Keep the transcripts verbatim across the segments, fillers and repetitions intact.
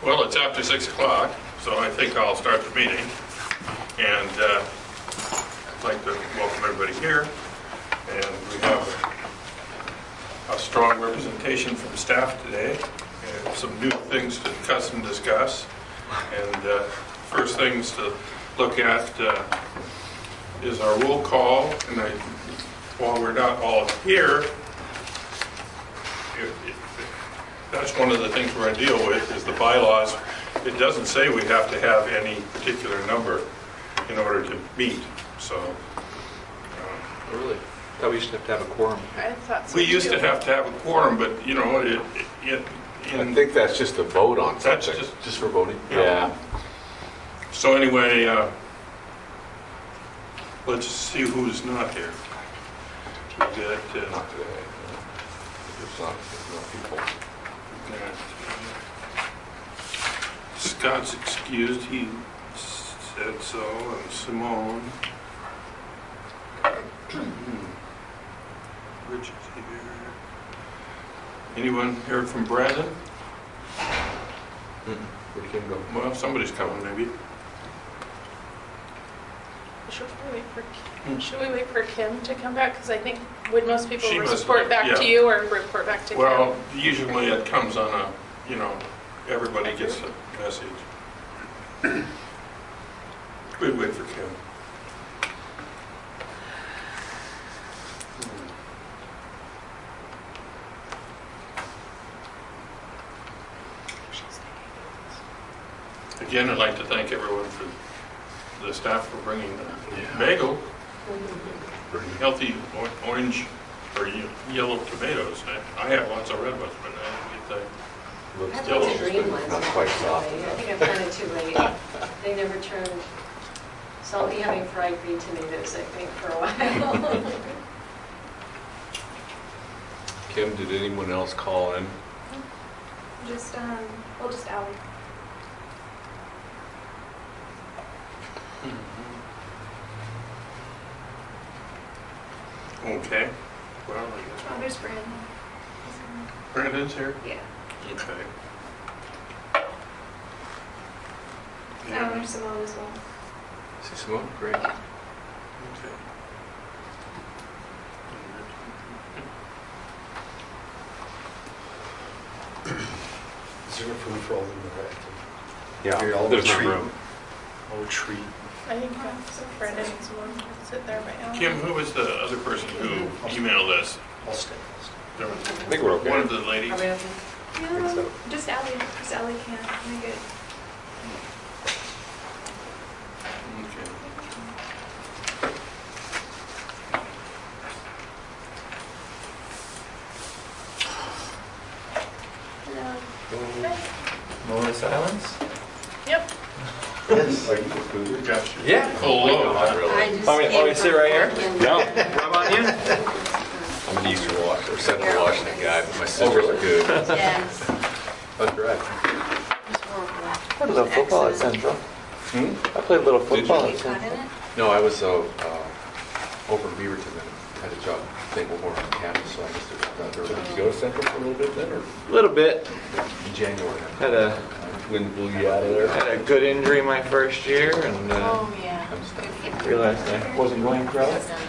Well, it's after six o'clock, so I think I'll start the meeting. And uh, I'd like to welcome everybody here. And we have a strong representation from staff today, and some new things to discuss and discuss. And uh, first things to look at uh, is our roll call. And I, while we're not all here, it, it, that's one of the things we're going to deal with is the bylaws. It doesn't say we have to have any particular number in order to meet. So, uh, really, I thought we used to have to have a quorum. I thought so we used too. to have to have a quorum, but you know, it. it, it in, I think that's just a vote on that's something. just, Just for voting? Yeah. Yeah. So anyway, uh, let's see who's not here. We got, uh, Not today. It's not, it's not people. got, uh, Scott's excused. He said so, and Simone. Richard's here. Anyone heard from Brandon? Mm-mm. Where'd Kim go? Well, somebody's coming, maybe. Should we wait for Kim, should we wait for Kim to come back? Because I think, would most people She must- report back yeah. to you or report back to Well, usually it comes on a, you know, everybody gets a message. We'd wait for Kim. Again, I'd like to thank everyone for the staff for bringing the bagel, healthy or- orange or ye- yellow tomatoes. I, I have lots of red ones, but I didn't get I Looks have yellow. lots of green ones. Not quite soft actually. I enough. think I planted too late. They never turned, so I'll be having fried green tomatoes, I think, for a while. Kim, did anyone else call in? Just, um, well, just Allie. Okay. Well, I guess Oh, there's Brandon. Brandon's here? Yeah. Okay. Oh, Yeah. there's Simone as well. See Simone? Great. Okay. Is there food for all of them, right? Yeah, Here, all there's the no treat. room. Oh, treat. Kim. I think uh, so Brandon and Simone can sit there by now. Kim, who was the other person who emailed us? I'll stay. I'll stay. There was I think we're okay. one of the ladies. Are we okay? Yeah, so. just Allie. Just Allie can. We're good. Okay. Hello. Moment of silence? Yep. Yes. Are you a food? Got you. Yeah. Full load. Not really. I just Want me- came want me to sit from right here? Portland. No. Rub on you? I'm an Eastern Wash or Central Washington guy, but my sisters are good. Yes. That's right. It was horrible. I played a little football at Central. Hmm? I played a little Did you? football You at caught in Central. it? No, I was uh, uh, over in Beaverton and had a job at St. Wilmore on campus, so I missed it. Did you go to Central for a little bit then, or A little bit. in January? Had a Wind blew you out of there? had a good injury my first year and uh, Oh, yeah. realized I wasn't going pro.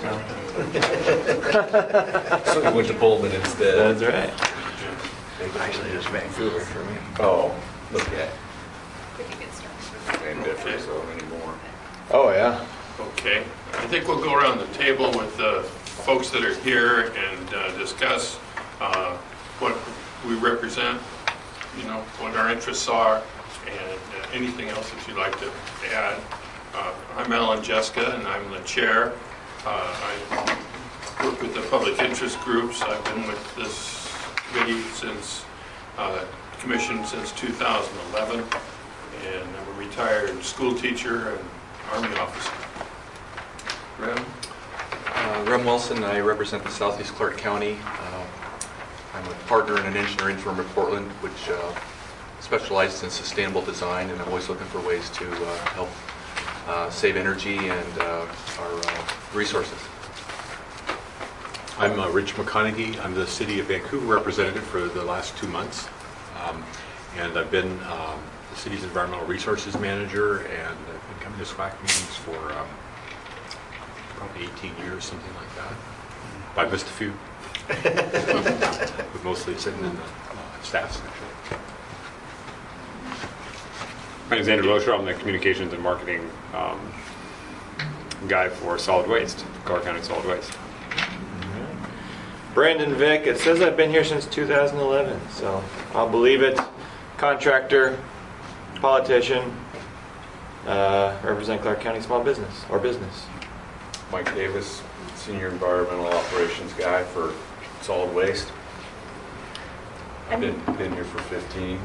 So you went to Pullman instead. That's right. Actually, it was Vancouver for me. Oh, look at Pretty good start. ain't different so anymore. Oh yeah. Okay. I think we'll go around the table with the folks that are here and uh, discuss uh, what we represent, you know, what our interests are, and uh, anything else that you'd like to add. Uh, I'm Alan Jessica, and I'm the chair. Uh, I work with the public interest groups. I've been with this committee since, uh, commission since two thousand eleven, and I'm a retired school teacher and Army officer. Rem? Uh, Rem Wilson, I represent the Southeast Clark County. Uh, I'm a partner in an engineering firm in Portland, which uh, specializes in sustainable design, and I'm always looking for ways to uh, help uh, save energy and uh, our uh, resources. I'm uh, Rich McConaughey. I'm the City of Vancouver representative for the last two months. Um, and I've been um, the city's environmental resources manager, and I've been coming to SWAC meetings for um, probably eighteen years, something like that. I've missed a few, but mostly sitting in the uh, staff section. My name is Andrew Loescher. I'm the communications and marketing um, guy for solid waste, Clark County Solid Waste. Brandon Vick, it says I've been here since two thousand eleven, so I'll believe it. Contractor, politician, uh, represent Clark County small business, or business. Mike Davis, Senior Environmental Operations Guy for Solid Waste. I've been, been here for fifteen.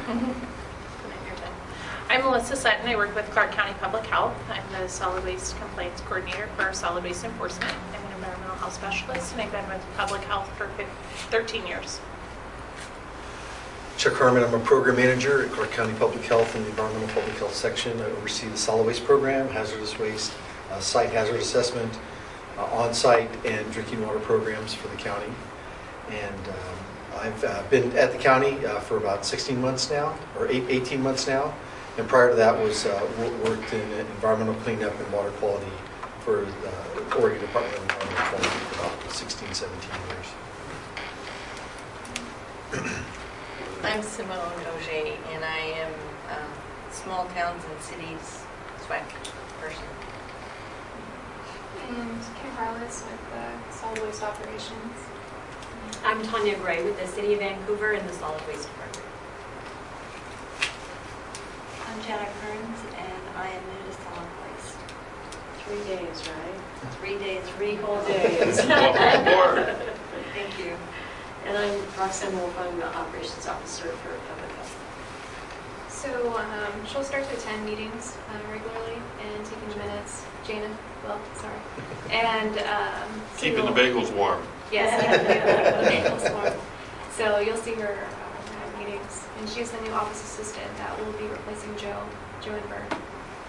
I'm Melissa Sutton. I work with Clark County Public Health. I'm the solid waste complaints coordinator for solid waste enforcement. I'm an environmental health specialist, and I've been with public health for thirteen years. Chuck Harmon, I'm a program manager at Clark County Public Health in the Environmental Public Health section. I oversee the solid waste program, hazardous waste, uh, site hazard assessment, uh, on-site and drinking water programs for the county. And um, I've uh, been at the county uh, for about sixteen months now, or eight, eighteen months now. And prior to that was uh, wo- worked in environmental cleanup and water quality for the Oregon Department of Environmental Quality for about sixteen, seventeen years. I'm Simone Auger, and I am um, Small Towns and Cities SWAC person. And Kim Carlos with the Solid Waste Operations. I'm Tanya Gray with the City of Vancouver in the Solid Waste Department. I'm Janet Kearns, and I am new to solid waste. Three days, right? Three days, Three whole days. Welcome aboard. Thank you. And I'm Roxanne Wolf. I'm the operations officer for public health. So um, she'll start to attend meetings uh, regularly and taking the minutes. Jana, well, sorry. And um, so Keeping the you'll- bagels warm. Yes, the bagels form. So you'll see her um, at meetings. And she's the new office assistant that will be replacing Joe, Joe and Bert.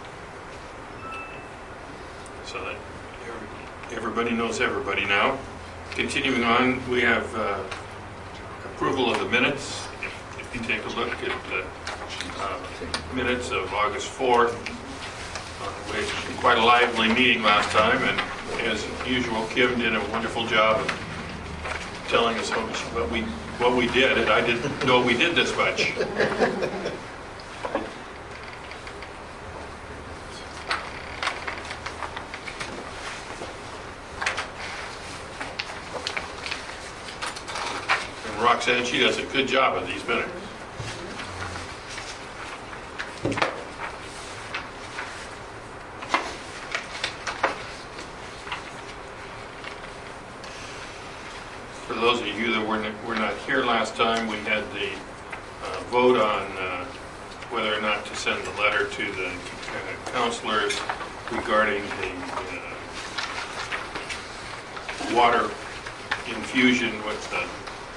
So that everybody knows everybody now. Continuing on, we have uh, approval of the minutes. If if you take a look at the uh, minutes of August fourth, uh, we had quite a lively meeting last time, and as usual, Kim did a wonderful job of telling us what what we what we did, and I didn't know we did this much. And Roxanne, she does a good job of these minutes. For those of you that were not, were not here last time, we had the uh, vote on uh, whether or not to send the letter to the uh, counselors regarding the uh, water infusion with the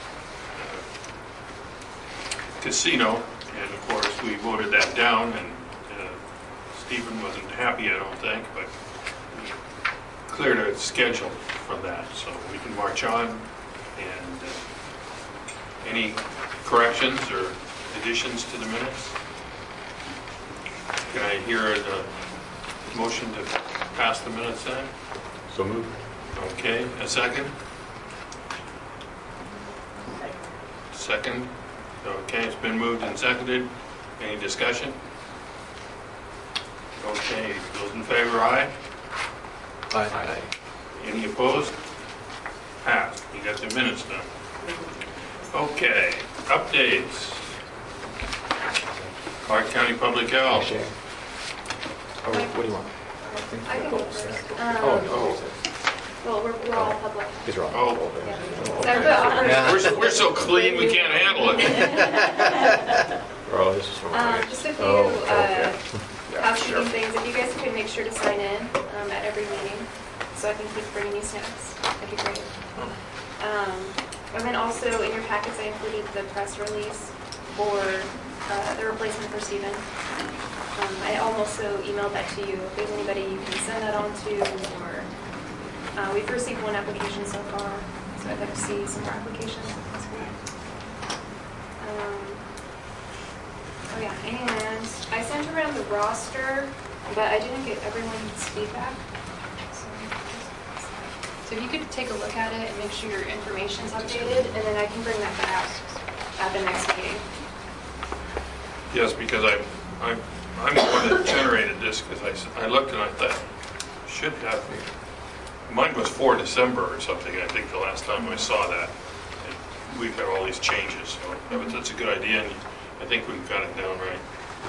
uh, casino. And of course, we voted that down, and uh, Stephen wasn't happy, I don't think, but we cleared a schedule for that, so we can march on. And uh, any corrections or additions to the minutes? Can I hear the motion to pass the minutes then? So moved. Okay, a second? Second? Okay, it's been moved and seconded. Any discussion? Okay, those in favor, aye? Aye. Any opposed? Passed. You got the minutes done. Okay, updates. Clark County Public Health. Oh, what do you want? I can go first. Um, Oh, Well, we're, we're all public. these are all. Oh. Yeah. So I've got operations. We're, we're so clean, we can't handle it. Oh, this is from. Um, just a few Oh, uh, okay. housekeeping things. If you guys could make sure to sign in um, at every meeting, so I can keep bringing you snacks. That'd be great. Um, and then also in your packets, I included the press release for uh, the replacement for Stephen. Um, I also emailed that to you. If there's anybody you can send that on to, or uh, we've received one application so far, so I'd like to see some more applications. That's great. Um, Oh yeah, and I sent around the roster, but I didn't get everyone's feedback. So so if you could take a look at it and make sure your information's updated, and then I can bring that back at the next meeting. Yes, because I, I, I'm the one that generated this, because I, s- I looked and I thought, should have, mine was for December or something, I think, the last time I saw that. And we've got all these changes, so that was- that's a good idea, and I think we've got it down right.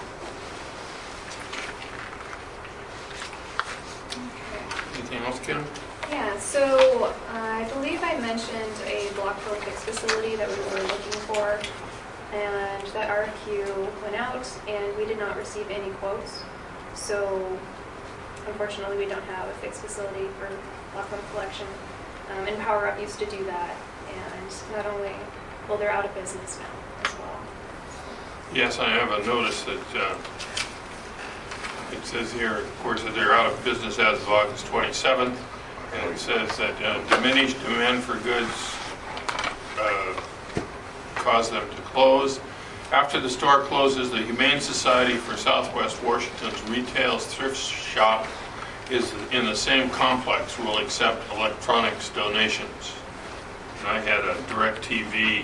Anything else, Kim? Yeah, so uh, I believe I mentioned a block fill fix facility that we were looking for, and that R F Q went out, and we did not receive any quotes. So unfortunately, we don't have a fixed facility for block fill collection. Um, and Power Up used to do that, and not only, well, they're out of business now as well. Yes, I have a notice that, uh, it says here, of course, that they're out of business as of August twenty-seventh, and it says that uh, diminished demand for goods uh, caused them to close. After the store closes, the Humane Society for Southwest Washington's retail thrift shop is in the same complex, will accept electronics donations. And I had a DirecTV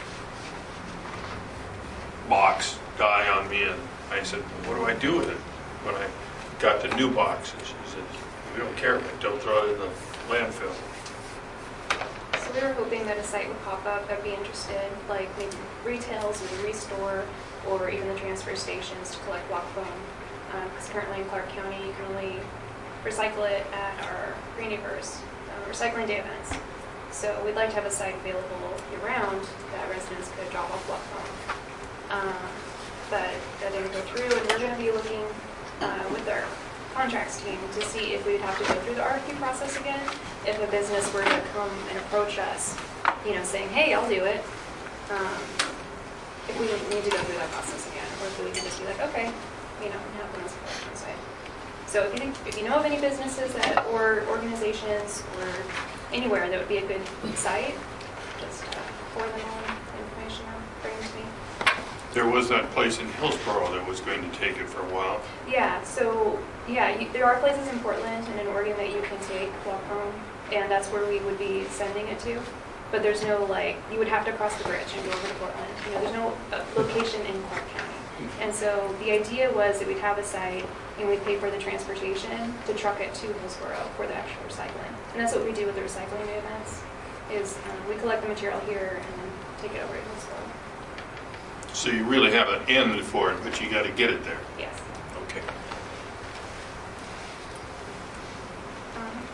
box die on me, and I said, what do I do with it? When I got the new box, and she said, we don't care, but don't throw it in the landfill. So we were hoping that a site would pop up that'd be interested, like maybe retails or the Restore, or even the transfer stations to collect block foam. Because currently in Clark County, you can only recycle it at our Green Acres uh, recycling day events. So we'd like to have a site available year-round that residents could drop off block foam. Um, but that didn't go through, and we're going to be looking uh, with our contracts team to see if we'd have to go through the R F Q process again. If a business were to come and approach us, you know, saying, hey, I'll do it, um, if we would need to go through that process again, or if we can just be like, okay, you know, and have them as a collection site. So if you think, if you know of any businesses that, or organizations, or anywhere that would be a good site, just uh, forward them on information or bring them to me. There was that place in Hillsborough that was going to take it for a while. Yeah, so, yeah, you, there are places in Portland and in Oregon that you can take block foam, and that's where we would be sending it to. But there's no, like, you would have to cross the bridge and go over to Portland. You know, there's no uh, location in Clark County. And so the idea was that we'd have a site and we'd pay for the transportation to truck it to Hillsborough for the actual recycling. And that's what we do with the recycling day events, is um, we collect the material here and then take it over to Hillsborough. So you really have an end for it, but you got to get it there. Yes. Okay. Um,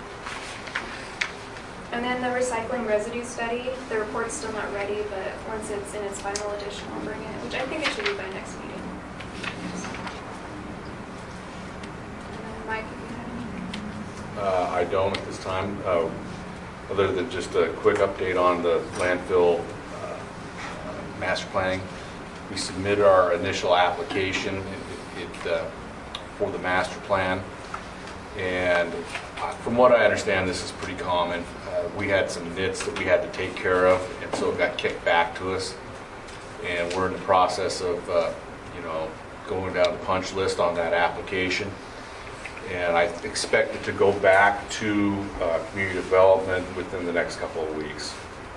And then the recycling residue study, the report's still not ready, but once it's in its final edition, I'll bring it, which I think it should be by next meeting. And then Mike, if you have any? Uh, I don't at this time, uh, other than just a quick update on the landfill uh, uh, master planning. We submitted our initial application it, it, uh, for the master plan, and uh, from what I understand, this is pretty common. Uh, we had some nits that we had to take care of, and so it got kicked back to us, and we're in the process of uh, you know, going down the punch list on that application. And I expect it to go back to uh, community development within the next couple of weeks.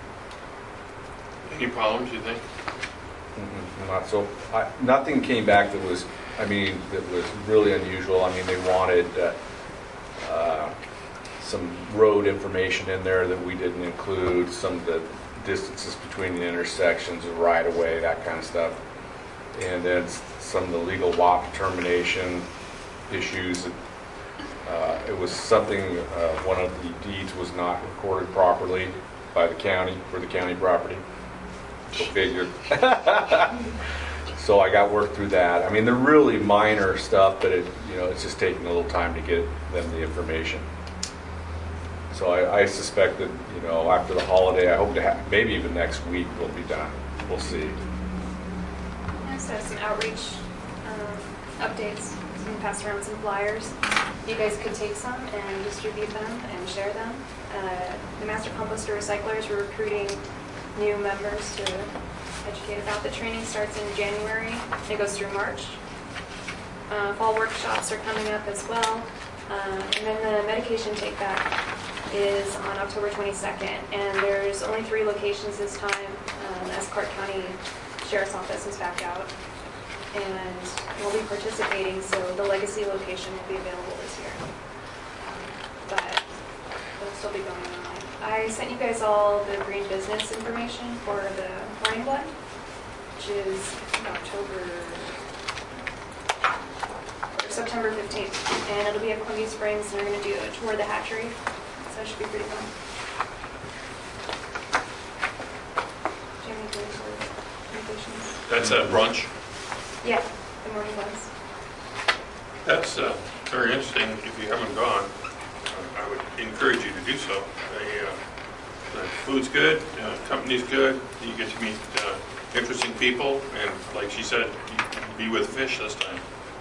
Any problems, you think? Mm-hmm. Not so. I, nothing came back that was, I mean, that was really unusual. I mean, they wanted uh, uh, some road information in there that we didn't include, some of the distances between the intersections, the right of way, that kind of stuff, and then some of the legal lot determination issues. Uh, it was something, uh, one of the deeds was not recorded properly by the county for the county property. Go figure. So I got work through that. I mean, they're really minor stuff, but it, you know, it's just taking a little time to get them the information. So I, I suspect that, you know, after the holiday, I hope to have, maybe even next week we'll be done. We'll see. I just have some outreach um, updates. We passed around some flyers. You guys could take some and distribute them and share them. Uh, the Master Composter Recyclers, we're recruiting new members to educate about. The training starts in January. It goes through March. Uh, fall workshops are coming up as well. Uh, and then the medication take back is on October twenty-second. And there's only three locations this time um, as Clark County Sheriff's Office is back out. And we'll be participating, so the Legacy location will be available this year. But it'll still be going online. I sent you guys all the green business information for the Morning Blend, which is in October, or September fifteenth. And it'll be at Columbia Springs, and we're going to do a tour of the hatchery. So it should be pretty fun. Do you have any good communications? That's at brunch. Yeah, the Morning Blends. That's uh, very interesting. If you haven't gone, uh, I would encourage you to do so. They, uh, the food's good, uh, company's good. You get to meet uh, interesting people, and like she said, you can be with fish this time.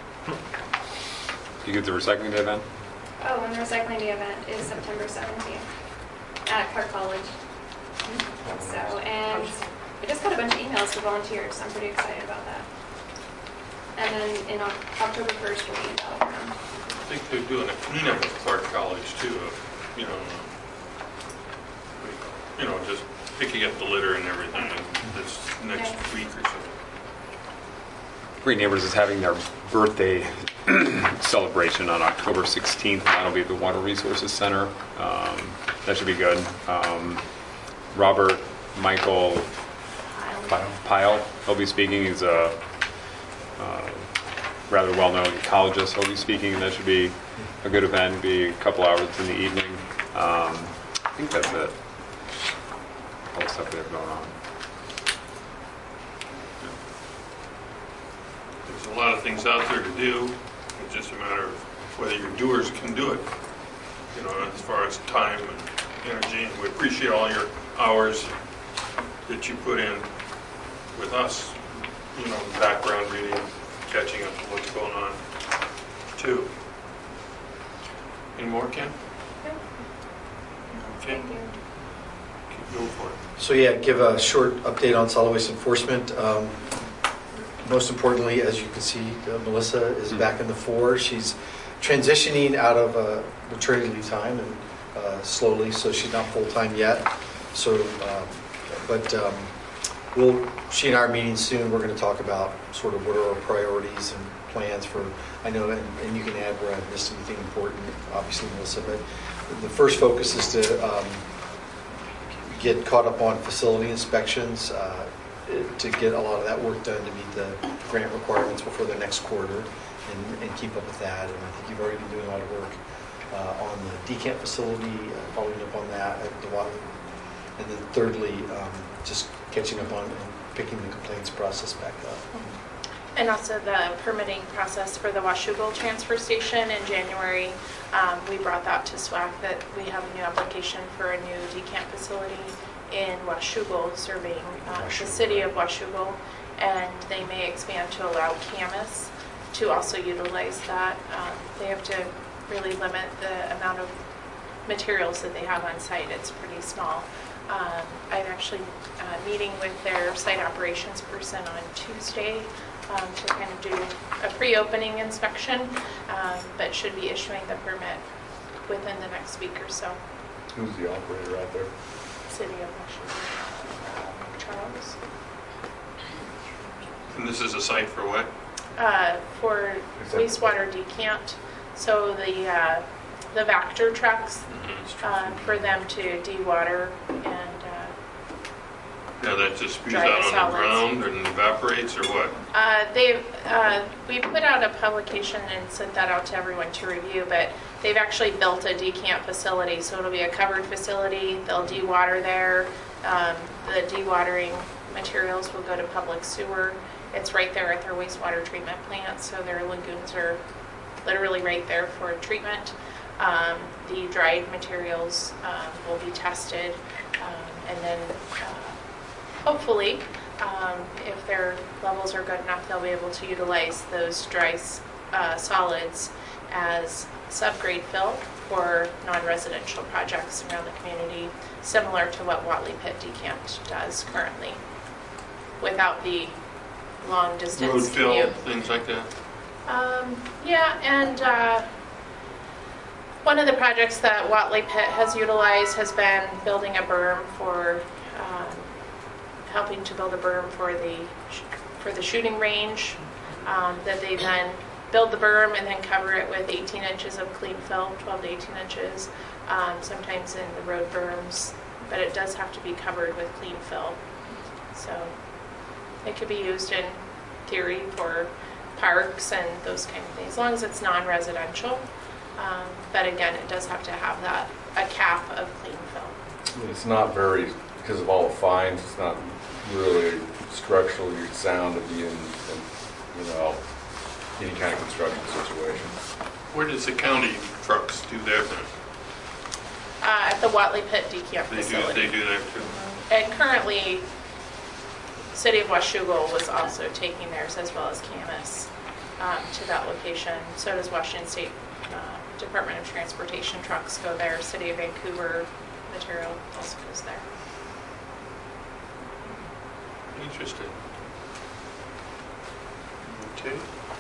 You get the recycling day then? Oh, and the recycling day event is September seventeenth at Clark College. So, and I just got a bunch of emails for volunteers, so I'm pretty excited about that. And then in Oc- October first, we'll be in Battleground. I think they're doing a cleanup at Clark College too, of, you know, uh, you know, just picking up the litter and everything this next Okay. week or so. Green Neighbors is having their birthday celebration on October sixteenth. That'll be at the Water Resources Center. Um, that should be good. Um, Robert Michael Pyle, he'll be speaking. He's a uh, rather well-known ecologist. He'll be speaking, and that should be a good event. It'll be a couple hours in the evening. Um, I think that's it. All the stuff we have going on. There's a lot of things out there to do. It's just a matter of whether your doers can do it, you know, as far as time and energy. And we appreciate all your hours that you put in with us, you know, background reading, catching up with what's going on, too. Any more, Ken? Yep. Okay. Thank you. Go for it. So yeah, give a short update on solid waste enforcement. Um, Most importantly, as you can see, uh, Melissa is back in the fore. She's transitioning out of uh, maternity leave time and uh, slowly, so she's not full-time yet. So, um, but um, we'll, she and I are meeting soon. We're going to talk about sort of what are our priorities and plans for, I know, and, and you can add where I've missed anything important, obviously, Melissa, but the first focus is to um, get caught up on facility inspections, uh, to get a lot of that work done to meet the grant requirements before the next quarter and, and keep up with that. And I think you've already been doing a lot of work uh, on the decant facility, uh, following up on that at the water. And then thirdly, um, just catching up on and picking the complaints process back up. And also the permitting process for the Washougal transfer station in January. Um, we brought that to SWAC that we have a new application for a new decant facility in Washougal serving uh, the city of Washougal, and they may expand to allow Camas to also utilize that. Um, they have to really limit the amount of materials that they have on site. It's pretty small. Um, I'm actually uh, meeting with their site operations person on Tuesday um, to kind of do a pre-opening inspection, um, but should be issuing the permit within the next week or so. Who's the operator out there? City of Washougal. Charles. And this is a site for what? Uh, for Is that- wastewater decant, so the uh, the Vector trucks uh, for them to dewater and uh, Yeah, that just spews Dry out the on the solids. ground and evaporates, or what? uh, they uh, we put out a publication and sent that out to everyone to review, but they've actually built a decant facility, so it'll be a covered facility. They'll dewater there. Um, the dewatering materials will go to public sewer. It's right there at their wastewater treatment plant, so their lagoons are literally right there for treatment. Um, the dried materials um, will be tested, um, and then uh, hopefully, um, if their levels are good enough, they'll be able to utilize those dry uh, solids as subgrade fill for non-residential projects around the community, similar to what Watley Pit Decant does currently. without the long Road distance fill, commute. things like that. Um, yeah, and uh, one of the projects that Watley Pit has utilized has been building a berm for, um, helping to build a berm for the sh- for the shooting range. Um, that they then build the berm and then cover it with eighteen inches of clean fill, twelve to eighteen inches. Um, sometimes in the road berms, but it does have to be covered with clean fill. So it could be used in theory for parks and those kind of things, as long as it's non-residential. Um, but again, it does have to have that, a cap of clean fill. It's not very, because of all the fines, it's not really structurally sound to be in, in, you know, any kind of construction situation. Where does the county trucks do their thing? Uh, at the Watley Pit decamp They do, facility. they do that too. And currently, City of Washougal was also taking theirs as well as Camas um, to that location. So does Washington State uh, Department of Transportation trucks go there. City of Vancouver material also goes there. Interesting. Okay.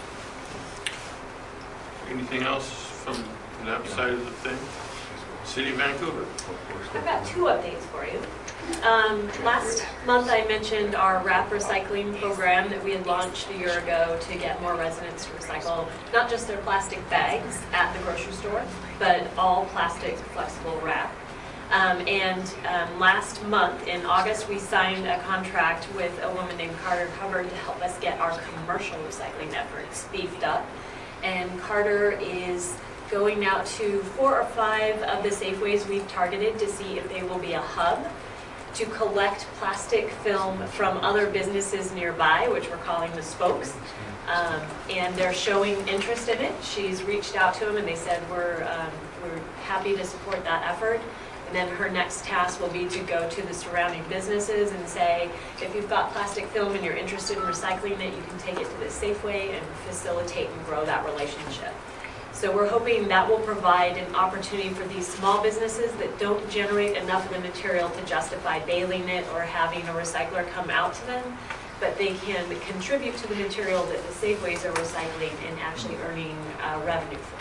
Anything else from that side of the thing? City of Vancouver. I've got two updates for you. Um, last month I mentioned our wrap recycling program that we had launched a year ago to get more residents to recycle not just their plastic bags at the grocery store, but all plastic flexible wrap. Um, and um, last month in August we signed a contract with a woman named Carter Hubbard to help us get our commercial recycling efforts beefed up. And Carter is going out to four or five of the Safeways we've targeted to see if they will be a hub to collect plastic film from other businesses nearby, which we're calling the spokes. Um, and they're showing interest in it. She's reached out to them and they said we're, um, we're happy to support that effort. And then her next task will be to go to the surrounding businesses and say, if you've got plastic film and you're interested in recycling it, you can take it to the Safeway and facilitate and grow that relationship. So we're hoping that will provide an opportunity for these small businesses that don't generate enough of the material to justify baling it or having a recycler come out to them, but they can contribute to the material that the Safeways are recycling and actually earning uh, revenue for.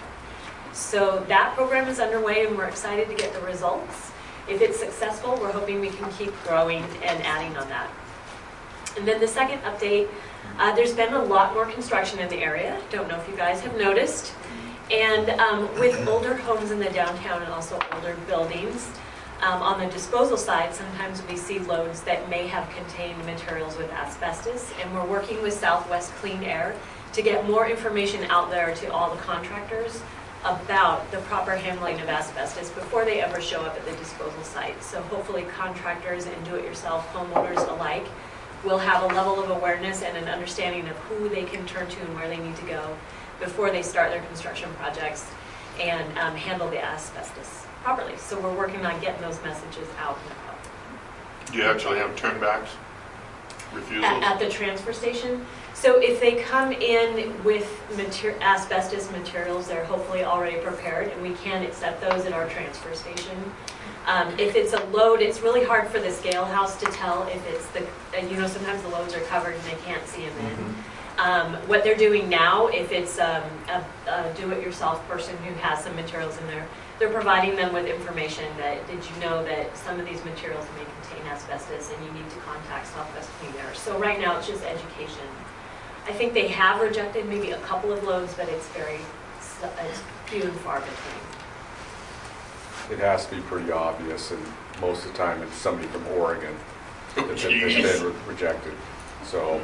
So that program is underway and we're excited to get the results. If it's successful, we're hoping we can keep growing and adding on that. And then the second update, uh, there's been a lot more construction in the area. Don't know if you guys have noticed. And um, with older homes in the downtown and also older buildings, um, on the disposal side, sometimes we see loads that may have contained materials with asbestos. And we're working with Southwest Clean Air to get more information out there to all the contractors about the proper handling of asbestos before they ever show up at the disposal site. So hopefully contractors and do-it-yourself homeowners alike will have a level of awareness and an understanding of who they can turn to and where they need to go before they start their construction projects and um, handle the asbestos properly. So we're working on getting those messages out and about. Do you actually have turnbacks, refusals? At, at the transfer station. So if they come in with mater asbestos materials, they're hopefully already prepared, and we can accept those at our transfer station. Um, if it's a load, it's really hard for the scale house to tell if it's the, uh, you know, sometimes the loads are covered and they can't see them in. Mm-hmm. Um, what they're doing now, if it's um, a, a do-it-yourself person who has some materials in there, they're providing them with information that, did you know that some of these materials may contain asbestos and you need to contact Southwest Clean Air. So right now it's just education. I think they have rejected maybe a couple of loads, but it's very, it's few and far between. It has to be pretty obvious, and most of the time it's somebody from Oregon Oh, that- that's jeez. been re- rejected. So,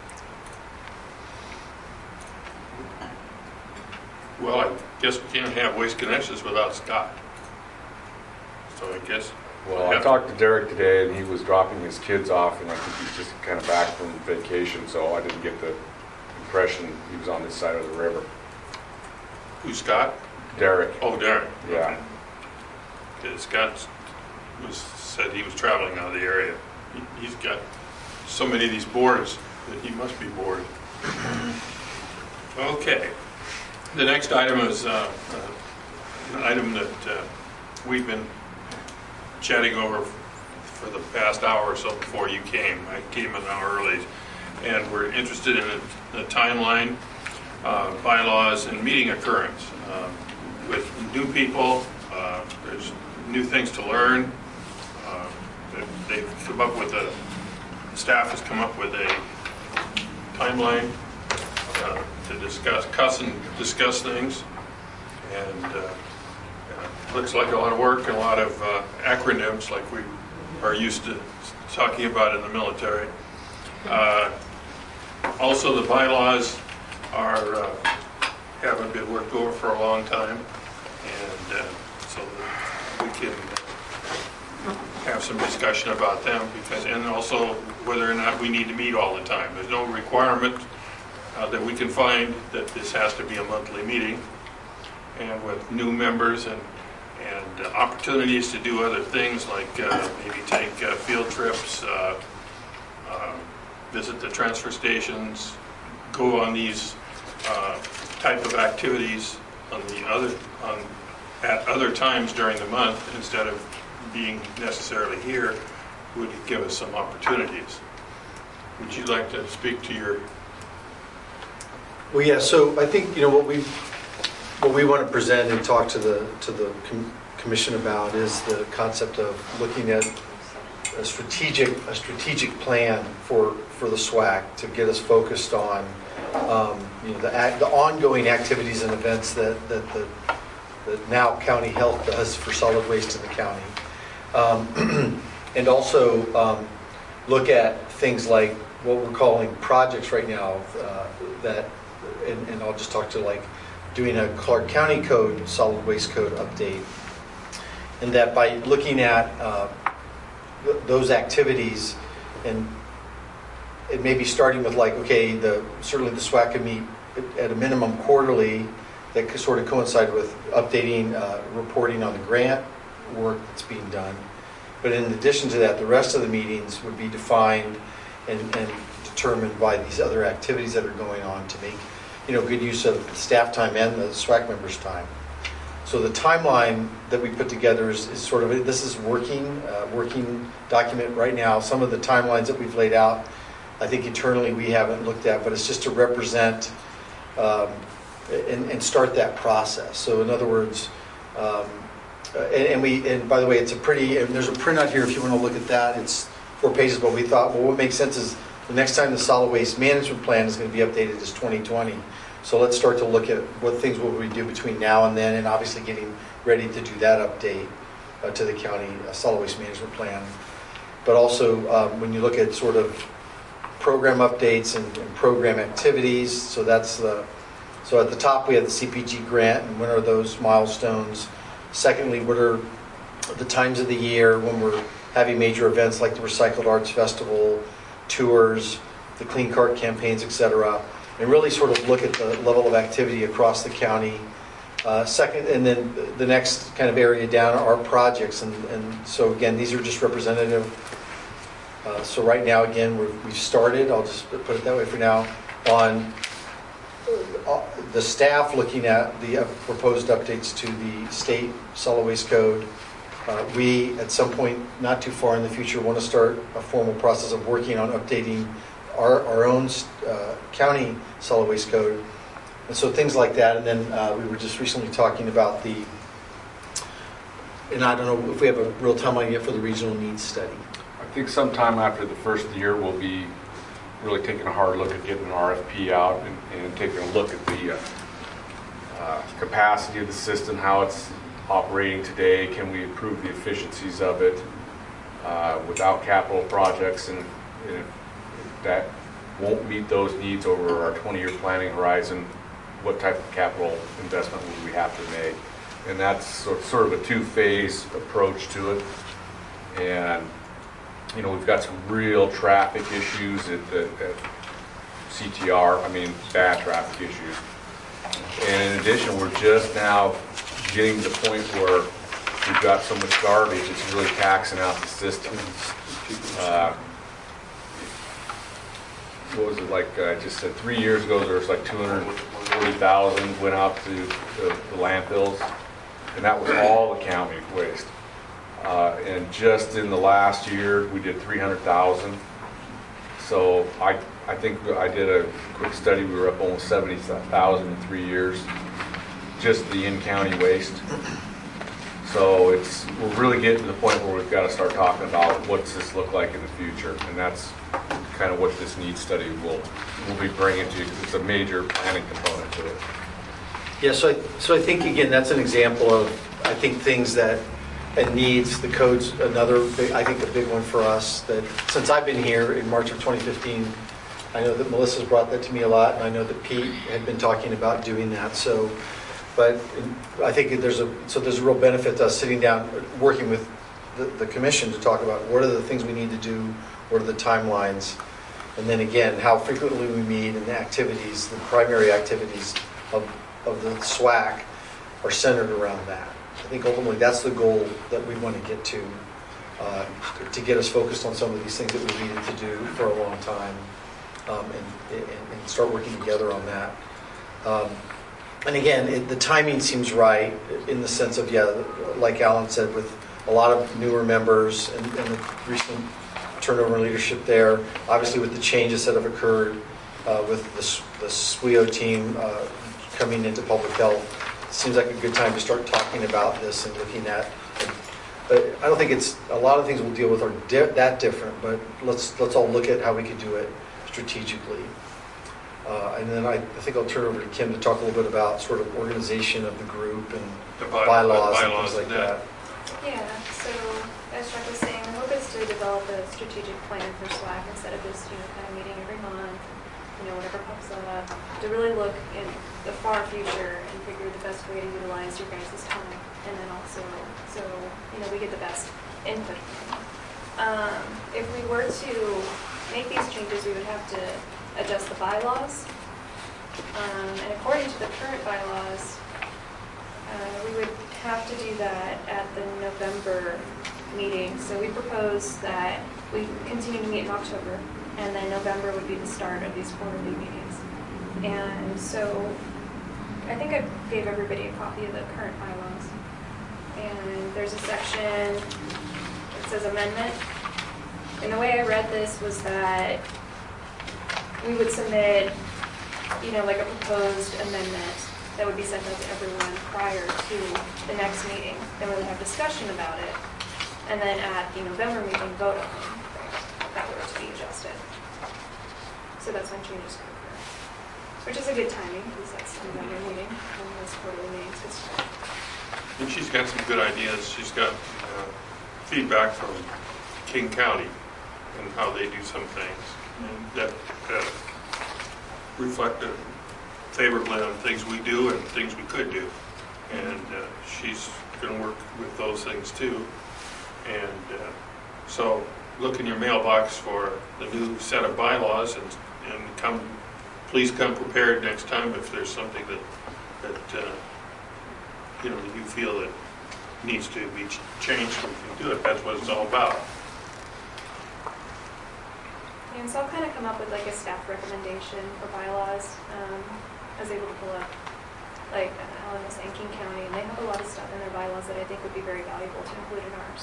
Well, I guess we can't have Waste Connections without Scott. So I guess. well, I talked to Derek today, and he was dropping his kids off, and I think he's just kind of back from vacation, so I didn't get the impression he was on this side of the river. Who's Scott? Derek, Oh, Darren. yeah. Okay. Scott was, said he was traveling out of the area. He, he's got so many of these boards that he must be bored. Okay. The next item is uh, uh, an item that uh, we've been chatting over for the past hour or so before you came. I came an hour early, and we're interested in the timeline, uh, bylaws, and meeting occurrence. Uh, with new people, uh, there's new things to learn. Uh, they've come up with a, staff has come up with a timeline uh, to discuss, cuss and discuss things, and uh, uh, looks like a lot of work and a lot of uh, acronyms like we are used to talking about in the military. Uh, also, the bylaws are uh, haven't been worked over for a long time, and uh, so that we can have some discussion about them, because, and also whether or not we need to meet all the time. There's no requirement uh, that we can find that this has to be a monthly meeting, and with new members and and uh, opportunities to do other things like uh, maybe take uh, field trips, uh, uh, visit the transfer stations, go on these uh, type of activities on the other on at other times during the month instead of being necessarily here, would give us some opportunities. Would you like to speak to your? Well, yeah. So I think you know what we what we want to present and talk to the to the com commission about is the concept of looking at a strategic a strategic plan for for the SWAC to get us focused on um, you know the act, the ongoing activities and events that that the that now County Health does for solid waste in the county, um, and also um, look at things like what we're calling projects right now uh, that, and, and I'll just talk to like doing a Clark County Code solid waste code update, and that by looking at uh, th those activities, and it may be starting with like, okay, the certainly the SWAC can meet at a minimum quarterly, that could sort of coincide with updating, uh, reporting on the grant work that's being done. But in addition to that, the rest of the meetings would be defined and, and determined by these other activities that are going on to make, you know, good use of staff time and the SWAC members' time. So the timeline that we put together is, is sort of, this is working, uh, working document right now. Some of the timelines that we've laid out, I think internally we haven't looked at, but it's just to represent um, and, and start that process. So in other words, um, and, and we, and by the way, it's a pretty, and there's a printout here if you want to look at that. It's four pages, but we thought, well, what makes sense is the next time the solid waste management plan is going to be updated is twenty twenty. So let's start to look at what things will we do between now and then, and obviously getting ready to do that update uh, to the county uh, solid waste management plan. But also um, when you look at sort of program updates and, and program activities, so that's the, so at the top we have the C P G grant and when are those milestones. Secondly, what are the times of the year when we're having major events like the Recycled Arts Festival, tours, the Clean Cart campaigns, et cetera, and really sort of look at the level of activity across the county. Uh, second, and then the next kind of area down are projects, and, and so again, these are just representative. Uh, so right now, again, we're, we've started, I'll just put it that way for now, on uh, the staff looking at the uh, proposed updates to the state solid waste code. Uh, we, at some point, not too far in the future, want to start a formal process of working on updating our, our own uh, county solid waste code. And so things like that. And then uh, we were just recently talking about the, and I don't know if we have a real timeline yet for the regional needs study. I think sometime after the first of the year, we'll be really taking a hard look at getting an R F P out and, and taking a look at the uh, uh, capacity of the system, how it's operating today. Can we improve the efficiencies of it uh, without capital projects? And, and if that won't meet those needs over our twenty-year planning horizon, what type of capital investment would we have to make? And that's sort of a two-phase approach to it. And you know, we've got some real traffic issues at, the, at C T R, I mean, bad traffic issues. And in addition, we're just now getting to the point where we've got so much garbage, it's really taxing out the system. Uh, what was it like, I just said three years ago, there was like two hundred forty thousand went out to the, the landfills, and that was all the county waste. Uh, And just in the last year, we did three hundred thousand. So I, I think I did a quick study, we were up almost seventy thousand in three years, just the in-county waste. So it's, we're really getting to the point where we've got to start talking about what's this look like in the future, and that's kind of what this needs study will, will be bringing to you, because it's a major planning component to it. Yeah, so I, so I think, again, that's an example of, I think, things that, and needs, the code's another, big, I think, a big one for us, that since I've been here in March of twenty fifteen, I know that Melissa's brought that to me a lot, and I know that Pete had been talking about doing that, so, but I think there's a, so there's a real benefit to us sitting down, working with the, the commission to talk about what are the things we need to do, what are the timelines, and then again, how frequently we meet and the activities, the primary activities of, of the SWAC are centered around that. I think ultimately that's the goal that we want to get to, uh, to get us focused on some of these things that we needed to do for a long time, um, and, and, and start working together on that. Um, and again, it, the timing seems right in the sense of, yeah, like Alan said, with a lot of newer members and, and the recent turnover in leadership there, obviously with the changes that have occurred uh, with the, the S W E O team uh, coming into public health, it seems like a good time to start talking about this and looking at. But I don't think it's, a lot of things we'll deal with are di that different, but let's let's all look at how we could do it strategically. Uh, and then I, I think I'll turn over to Kim to talk a little bit about sort of organization of the group and The by- bylaws, bylaws and things like and that. that. Yeah, so as Chuck was saying, the hope is to develop a strategic plan for SWAC instead of just, you know, kind of meeting every month, you know, whatever pops up, to really look in the far future and figure the best way to utilize your guys' time, and then also, so, you know, we get the best input. Um, if we were to make these changes, we would have to adjust the bylaws, um, and according to the current bylaws, uh, we would have to do that at the November meeting. So we propose that we continue to meet in October, and then November would be the start of these quarterly meetings. And so I think I gave everybody a copy of the current bylaws. And there's a section that says amendment. And the way I read this was that we would submit, you know, like a proposed amendment that would be sent out to everyone prior to the next meeting. Then we would have discussion about it, and then at the November meeting, vote on it, if that were to be adjusted. So that's when changes could occur, which is a good timing, because that's the November meeting, and those quarterly meetings could start. And she's got some good ideas. She's got uh, feedback from King County and how they do some things, and that uh, reflected favorably on things we do and things we could do. And uh, she's going to work with those things too. And uh, so look in your mailbox for the new set of bylaws, and, and come, please come prepared next time if there's something that, that uh, you know, that you feel that needs to be ch changed, we can do it. That's what it's all about. And so I'll kind of come up with like a staff recommendation for bylaws. Um, I was able to pull up, like Alan was saying, King County, and they have a lot of stuff in their bylaws that I think would be very valuable to include in ours.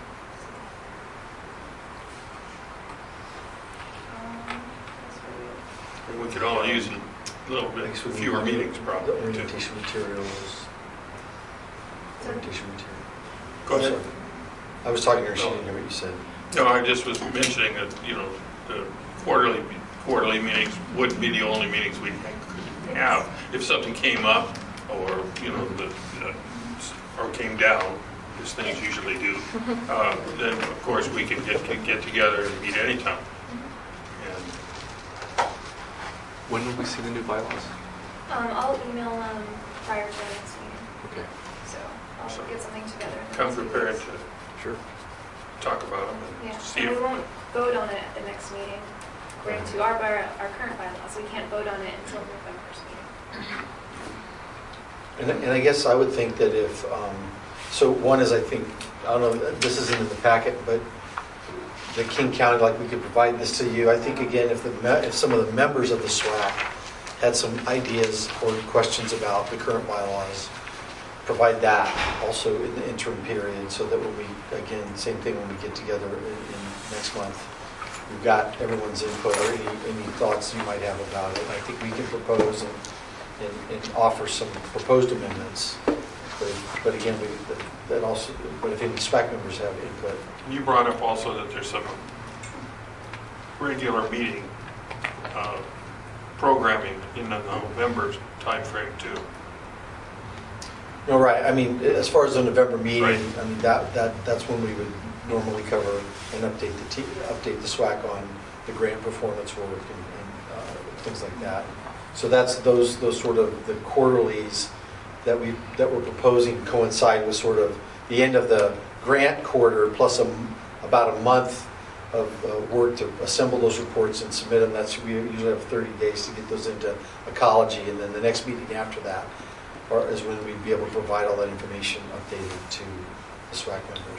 Um, that's really And we could all use a little bit Thanks for the- fewer meetings The probably too. orientation materials. Orientation material. Go ahead. I was talking to her, she didn't hear what you said. No, I just was mentioning that, you know, the quarterly, quarterly meetings wouldn't be the only meetings we could have. If something came up, or, you know, the, uh, or came down, as things usually do, uh, then of course we can get, can get together and meet anytime. And When will we see the new bylaws? Um, I'll email them prior to the next meeting, Okay, so I'll get something together. in the come next few prepared days. to sure. talk about them Yeah, and see and we if, won't vote on it at the next meeting. According to our, by- our current bylaws, we can't vote on it until November's meeting. And, and I guess I would think that if, um, so one is, I think, I don't know, this isn't in the packet, but the King County, like we could provide this to you. I think again, if the, me- if some of the members of the SWAC had some ideas or questions about the current bylaws, provide that also in the interim period, so that when we, again, same thing when we get together in, in next month, we've got everyone's input or any, any thoughts you might have about it. I think we can propose and, and, and offer some proposed amendments. But, but again, we, that also, but if any SWAC members have input. You brought up also that there's some regular meeting uh, programming in the November timeframe too. No, right. I mean, as far as the November meeting, Right. I mean, that, that, that's when we would normally cover and update the, t update the SWAC on the grant performance work and, and uh, things like that. So that's those, those sort of the quarterlies that we, that we're proposing coincide with sort of the end of the grant quarter plus a, about a month of uh, work to assemble those reports and submit them. That's, we usually have thirty days to get those into ecology, and then the next meeting after that or is when we'd be able to provide all that information updated to the SWAC members.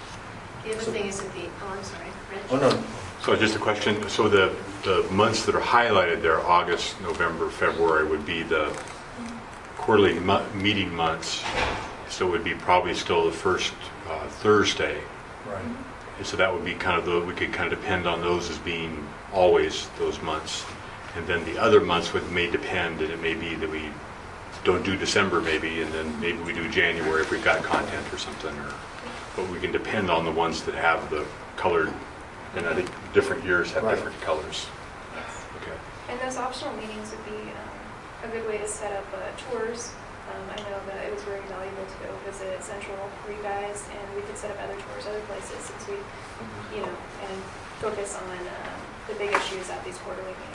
The other So- thing is that the, oh, I'm sorry, Rich? Oh, no. So just a question, so the, the months that are highlighted there, August, November, February, would be the quarterly mo- meeting months, so it would be probably still the first uh, Thursday. Right. And so that would be kind of the, we could kind of depend on those as being always those months. And then the other months would may depend, and it may be that we don't do December maybe, and then maybe we do January if we've got content or something, or, but we can depend on the ones that have the colored, and I think different years have Right. different colors. Okay. And those optional meetings would be um, a good way to set up uh, tours. Um, I know that it was very valuable to go visit Central for you guys, and we could set up other tours other places since we, you know, and focus on uh, the big issues at these quarterly meetings.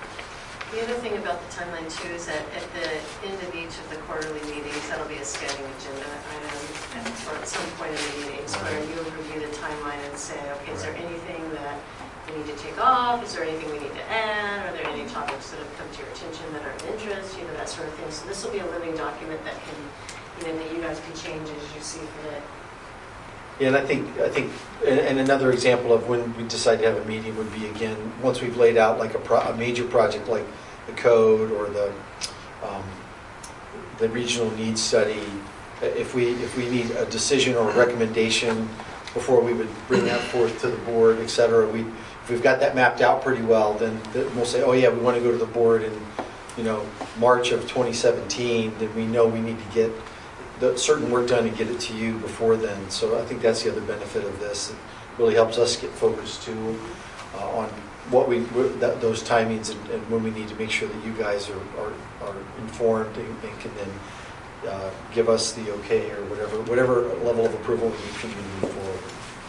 The other thing about the timeline too is that at the end of each of the quarterly meetings, that'll be a standing agenda item at, or at some point in the meetings where you'll review the timeline and say, okay, is there anything that we need to take off? Is there anything we need to add? Are there any topics that have come to your attention that are of interest? You know, that sort of thing. So this will be a living document that can, you know, that you guys can change as you see fit. Yeah, and I think, I think, and, and another example of when we decide to have a meeting would be, again, once we've laid out like a, pro, a major project like the code or the um, the regional needs study, if we if we need a decision or a recommendation before we would bring that forth to the board, et cetera, we if we've got that mapped out pretty well, then, then we'll say, oh yeah, we want to go to the board in, you know, March of twenty seventeen. Then we know we need to get the certain work done and get it to you before then. So I think that's the other benefit of this. It really helps us get focused too uh, on what we that, those timings and, and when we need to make sure that you guys are are, are informed and, and can then uh, give us the okay or whatever whatever level of approval we need from you to move forward.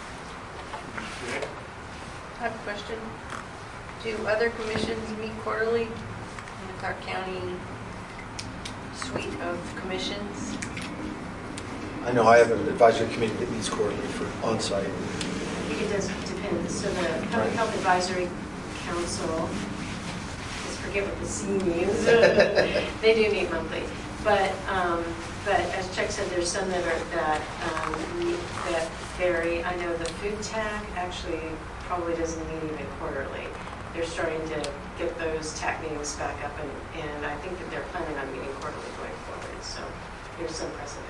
I have a question. Do other commissions meet quarterly in the Clark County suite of commissions? I know I have an advisory committee that meets quarterly for on-site. I think it does depend. So the County Right. Health Advisory Council, just forget what the C means. They do meet monthly. But um, but as Chuck said, there's some that are that um, meet, that vary. I know the food tac actually probably doesn't meet even quarterly. They're starting to get those TAC meetings back up, and, and I think that they're planning on meeting quarterly going forward. So there's some precedent.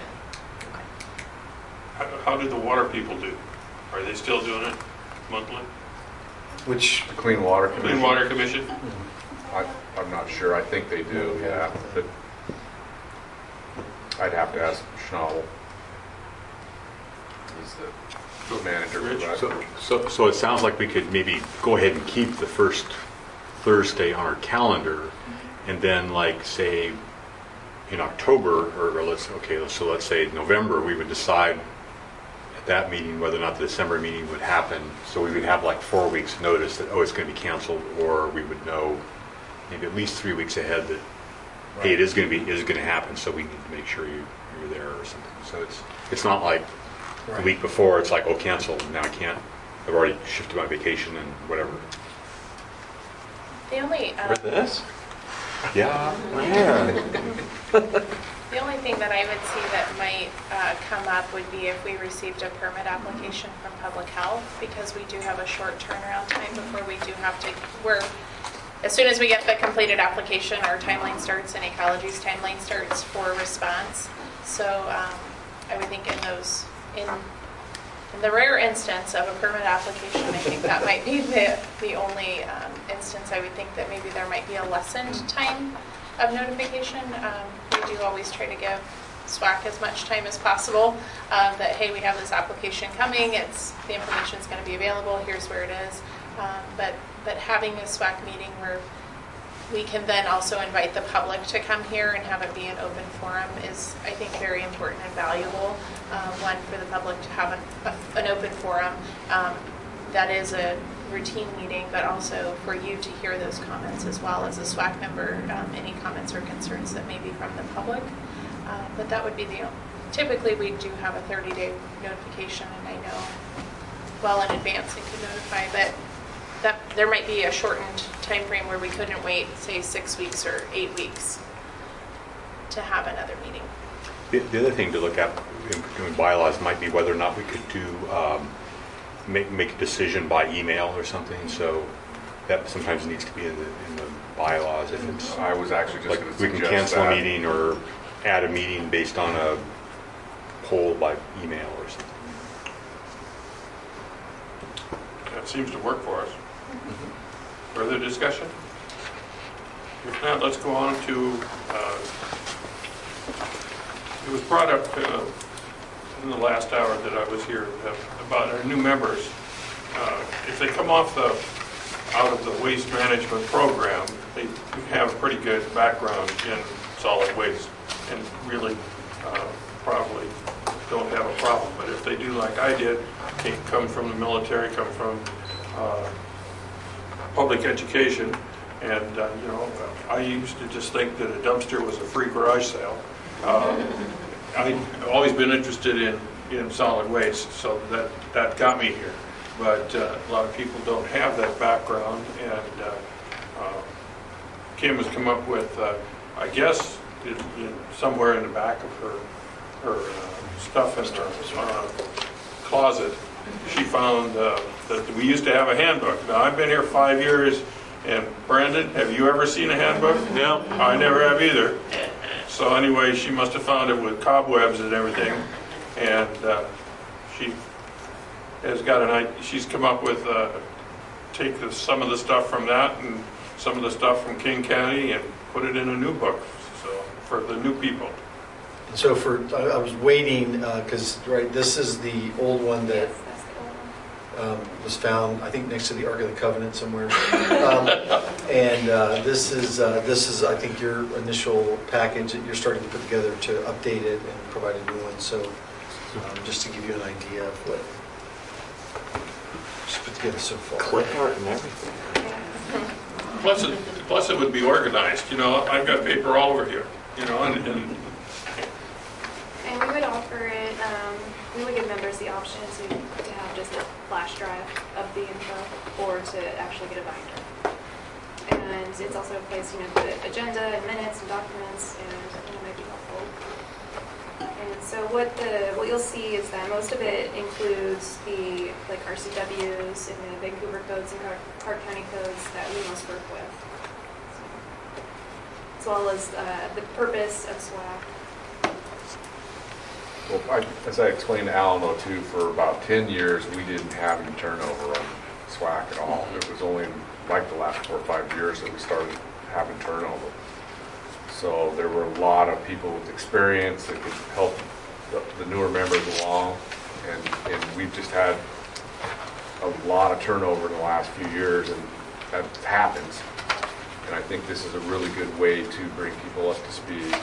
How, how do the water people do? Are they still doing it monthly? Which The Clean Water Commission? Clean Water Commission? I, I'm not sure. I think they do, yeah. But I'd have to ask Schnabel. He's the manager for that. So, so, so it sounds like we could maybe go ahead and keep the first Thursday on our calendar, and then like say in October, or, or let's, okay, so let's say November, we would decide at that meeting whether or not the December meeting would happen. So we would have like four weeks notice that, oh, it's going to be canceled, or we would know maybe at least three weeks ahead that, hey, it is going to be, it is going to happen, so we need to make sure you, you're there or something. So it's, it's not like the week before, it's like, oh, cancel, now I can't, I've already shifted my vacation and whatever. The only, um, For this? Yeah. the only thing that I would see that might uh, come up would be if we received a permit application from Public Health, because we do have a short turnaround time before we do have to, we're as soon as we get the completed application, our timeline starts and Ecology's timeline starts for response. So um, I would think in those, in, in the rare instance of a permit application, I think that might be the, the only um, instance I would think that maybe there might be a lessened time of notification. Um, we do always try to give SWAC as much time as possible, um, that, hey, we have this application coming, it's, the information's going to be available, here's where it is. Um, but, but having a SWAC meeting where we can then also invite the public to come here and have it be an open forum is, I think, very important and valuable. Um, one, for the public to have an, a, an open forum um, that is a routine meeting, but also for you to hear those comments as well as a SWAC member, um, any comments or concerns that may be from the public. Uh, but that would be the, typically we do have a thirty day notification, and I know well in advance it could notify, but that there might be a shortened time frame where we couldn't wait, say, six weeks or eight weeks to have another meeting. The, the other thing to look at in doing bylaws might be whether or not we could do, um, make, make a decision by email or something, so that sometimes needs to be in the, in the bylaws if it's, I was actually just like, going to we suggest can cancel that. a meeting or add a meeting based on a poll by email or something. That seems to work for us. Further discussion? If not, let's go on to, uh, it was brought up uh, in the last hour that I was here uh, about our new members. Uh, if they come off the, out of the waste management program, they have a pretty good background in solid waste and really uh, probably don't have a problem. But if they do like I did, they come from the military, come from uh, public education, and uh, you know, I used to just think that a dumpster was a free garage sale. Uh, I've always been interested in, in solid waste, so that, that got me here. But uh, a lot of people don't have that background, and uh, uh, Kim has come up with, uh, I guess, in, in somewhere in the back of her, her uh, stuff in her uh, closet, she found uh, that we used to have a handbook. Now, I've been here five years, and Brandon, have you ever seen a handbook? No. I never have either. So anyway, she must have found it with cobwebs and everything, and uh, she has got an idea. She's come up with, uh, take the, some of the stuff from that and some of the stuff from King County and put it in a new book, so for the new people. And so for, I, I was waiting, because, right, this is the old one that Yes, that's the old one. um, was found, I think, next to the Ark of the Covenant somewhere. Um, and uh, this is, uh, this is, I think, your initial package that you're starting to put together to update it and provide a new one. So um, just to give you an idea of what just put together so far. Clip art and everything. Plus it, plus it would be organized, you know, I've got paper all over here, you know, and, and And we would offer it, um, we would give members the option to, to have just a flash drive of the info or to actually get a binder. And it's also a place, you know, for the agenda and minutes and documents, and it might be helpful. And so what the, what you'll see is that most of it includes the, like, R C Ws and the Vancouver codes and Clark, Clark County codes that we most work with. So, as well as uh, the purpose of SWAC. Well, I, as I explained to Alan, though, too, for about ten years, we didn't have any turnover on SWAC at all. It was only in, like the last four or five years that we started having turnover. So there were a lot of people with experience that could help the, the newer members along, and, and we've just had a lot of turnover in the last few years, and that happens. And I think this is a really good way to bring people up to speed.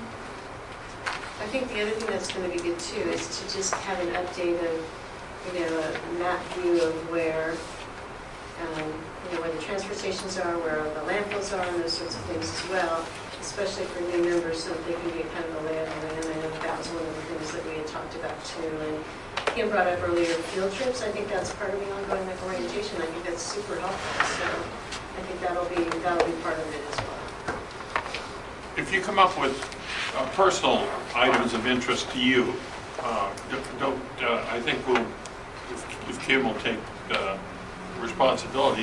I think the other thing that's going to be good too is to just have an update of, you know, a map view of where, um, you know, where the transfer stations are, where the landfills are, and those sorts of things as well, especially for new members, so that they can get kind of a lay of the land. I know that was one of the things that we had talked about too. And Kim brought up earlier field trips. I think that's part of the ongoing like, orientation. I think that's super helpful. So I think that'll be that'll be part of it as well. if you come up with uh, personal items of interest to you, uh, don't, uh, I think we'll, if, if Kim will take uh, responsibility,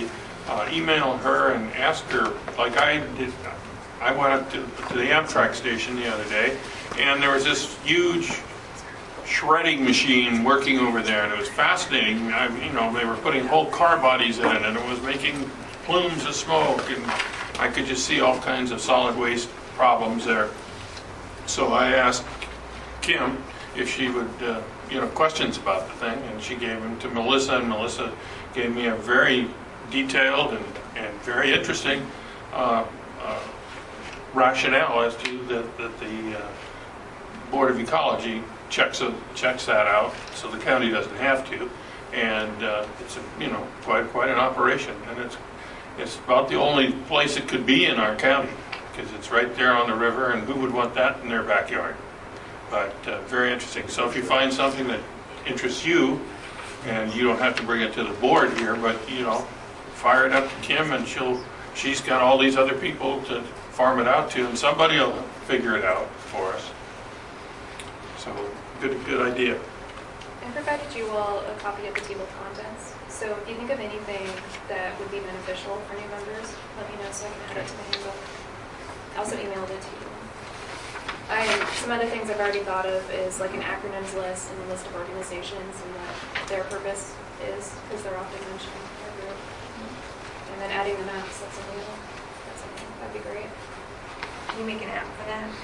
uh, email her and ask her, like I did, I went up to, to the Amtrak station the other day, and there was this huge shredding machine working over there, and it was fascinating. I, you know, they were putting whole car bodies in it, and it was making plumes of smoke, and I could just see all kinds of solid waste problems there. So I asked Kim if she would, uh, you know, questions about the thing, and she gave them to Melissa, and Melissa gave me a very detailed and, and very interesting uh, uh, rationale as to that, that the uh, Board of Ecology checks a, checks that out, so the county doesn't have to, and uh, it's a, you know, quite quite an operation, and it's it's about the only place it could be in our county, because it's right there on the river, and who would want that in their backyard? But uh, very interesting. So if you find something that interests you, and you don't have to bring it to the board here, but you know, fire it up to Kim, and she'll she's got all these other people to farm it out to, and somebody will figure it out for us. So good, good idea. I provided you all a copy of the table of contents. So if you think of anything that would be beneficial for new members, let me know so I can add it to the handbook. I also emailed it to you. I, some other things I've already thought of is like an acronyms list and a list of organizations and what their purpose is, because they're often mentioned in our group. And then adding the maps, that's something else. That's something, that'd be great. Can you make an app for that?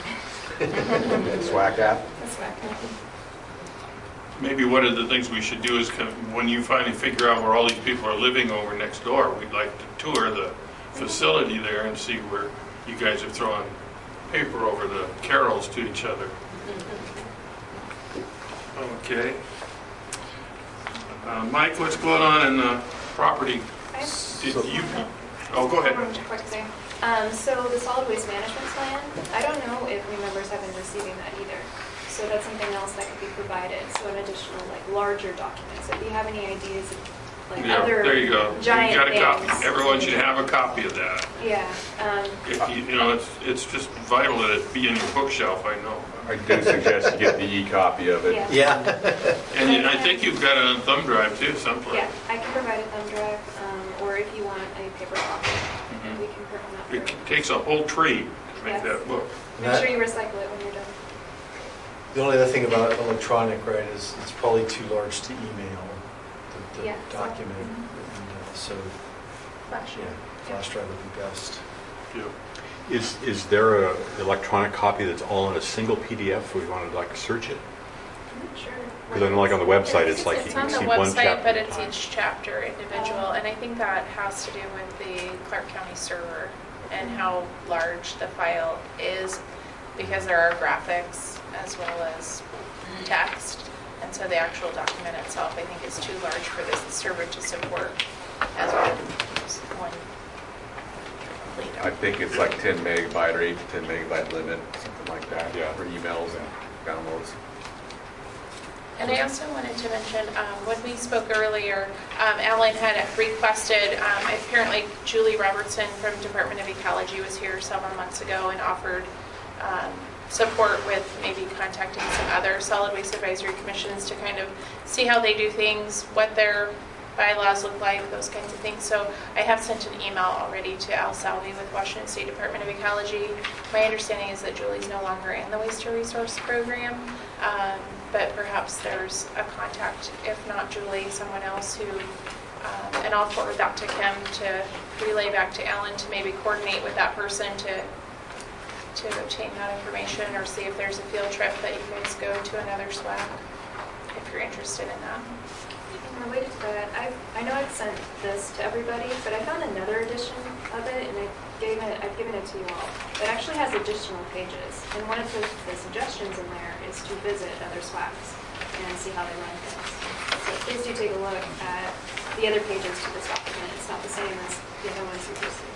SWAC app. That's what I Maybe one of the things we should do is kind of, when you finally figure out where all these people are living over next door, we'd like to tour the facility there and see where you guys are throwing paper over the carols to each other. Okay. Uh, Mike, what's going on in the property? Did you? Oh, go ahead. Um, so the solid waste management plan, I don't know if new members have been receiving that either. So that's something else that could be provided. So an additional, like, larger document. So if you have any ideas of, like, Yeah, other there you go. giant You got a copy. things. Everyone should have a copy of that. Yeah. Um, If you, you know, it's it's just vital that it be in your bookshelf. I know. I do suggest you get the e-copy of it. yeah. Yeah. And you, I think you've got it on thumb drive too, someplace. Yeah, I can provide a thumb drive, um, or if you want a paper copy, Mhm. we can print one out. It for you. takes a whole tree to make Yes. that book. Make sure you recycle it when you're done. The only other thing about electronic, right, is it's probably too large to email the, the Yeah. document. And, uh, so, Flash. yeah, flash drive would be best. Yeah. Is, is there a electronic copy that's all in a single P D F, if we wanted to like search it? I'm not sure. Because I know like on the website, it's like you It's can on the see one website, chapter but at a it's time. each chapter individual, and I think that has to do with the Clark County server and how large the file is, because there are graphics as well as text, and so the actual document itself, I think, is too large for this server to support as one one complete I think it's like ten megabyte or eight to ten megabyte limit, something like that, Yeah. for emails and downloads. And I also wanted to mention, um, when we spoke earlier, um, Alan had requested, um, apparently Julie Robertson from Department of Ecology was here several months ago and offered um, support with maybe contacting some other solid waste advisory commissions to kind of see how they do things, what their bylaws look like, those kinds of things. So I have sent an email already to Al Salvi with Washington State Department of Ecology. My understanding is that Julie's no longer in the Waste to Resource program, um, but perhaps there's a contact, if not Julie, someone else who, um, and I'll forward that to Kim to relay back to Alan to maybe coordinate with that person to to obtain that information, or see if there's a field trip that you guys go to another SWAC if you're interested in that. And related to that, I I know I've sent this to everybody, but I found another edition of it, and I gave it I've given it to you all. It actually has additional pages, and one of the, the suggestions in there is to visit other SWACs and see how they run things. So please do take a look at the other pages to this document. It's not the same as the other ones you've received.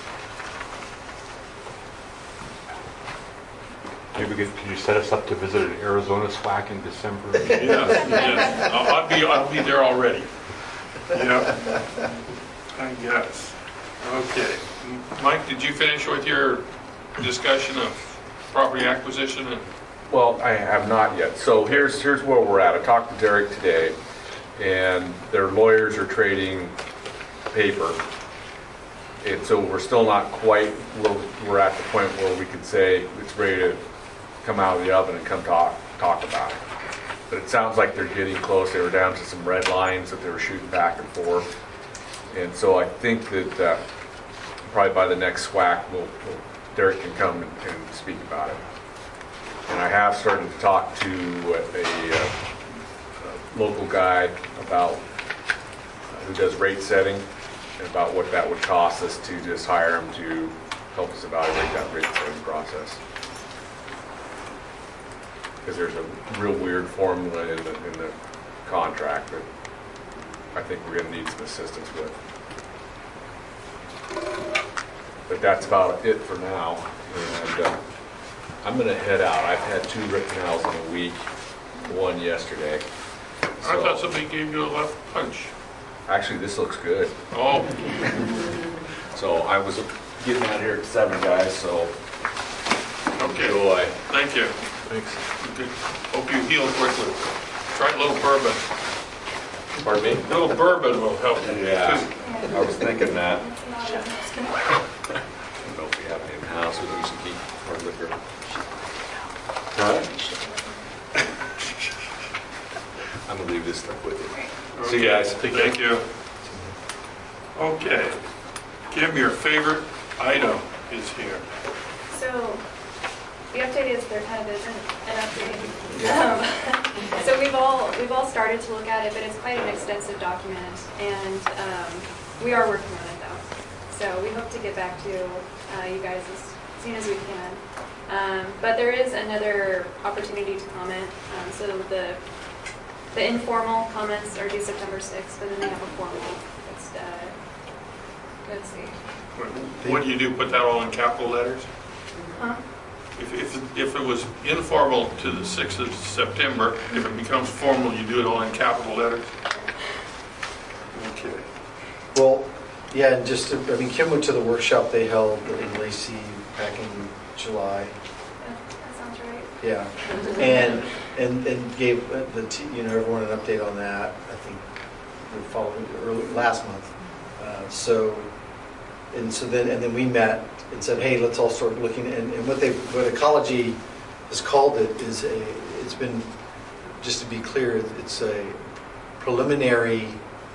Maybe we could, could you set us up to visit an Arizona SWAC in December? Yeah, yeah. I'll, I'll be I'll be there already. Yeah, I guess. Okay, Mike, did you finish with your discussion of property acquisition? And Well, I have not yet. So here's here's where we're at. I talked to Derek today, and their lawyers are trading paper, And so we're still not quite where we're at the point where we could say it's ready to come out of the oven and come talk, talk about it. But it sounds like they're getting close. They were down to some red lines that they were shooting back and forth. And so I think that uh, probably by the next SWAC, we'll, we'll, Derek can come and, and speak about it. And I have started to talk to a, a, a local guy about uh, who does rate setting and about what that would cost us to just hire him to help us evaluate that rate setting process. Because there's a real weird formula in the, in the contract that I think we're going to need some assistance with. But that's about it for now. And uh, I'm going to head out. I've had two root canals in a week, one yesterday. So, I thought somebody gave you a left punch. actually, this looks good. Oh, So I was getting out here at seven, guys, so okay. enjoy. Thank you. Thanks. Good. Hope you heal quickly. Try a little bourbon. Pardon me? A little bourbon will help you Yeah. too. I was thinking that. I don't know if we have it in the house, we we should keep hard liquor. Huh? I'm gonna leave this stuff with you. See you guys. Thank you. Okay. Kim, your favorite item is here. So the update is there kind of isn't an update. Um, so we've all we've all started to look at it, but it's quite an extensive document, and um, we are working on it though. So we hope to get back to uh, you guys as soon as we can. Um, but there is another opportunity to comment. Um, so the the informal comments are due September sixth, but then they have a formal. It's uh, let's see. What do you do, put that all in capital letters? Huh? If, if, if it was informal to the sixth of September, if it becomes formal, you do it all in capital letters? Okay. Well, yeah, and just, to, I mean, Kim went to the workshop they held in Lacey back in July. That, that sounds right. Yeah, and and and gave uh, the t- you know everyone an update on that. I think the following early last month. Uh, so and so then and then we met and said, hey, let's all start looking. And, and what they what Ecology has called it is a. It's been, just to be clear, it's a preliminary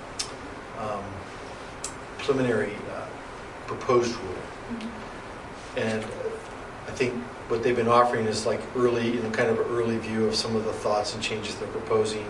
um, preliminary uh, proposed rule. Mm-hmm. And I think what they've been offering is like early, you know, kind of an early view of some of the thoughts and changes they're proposing.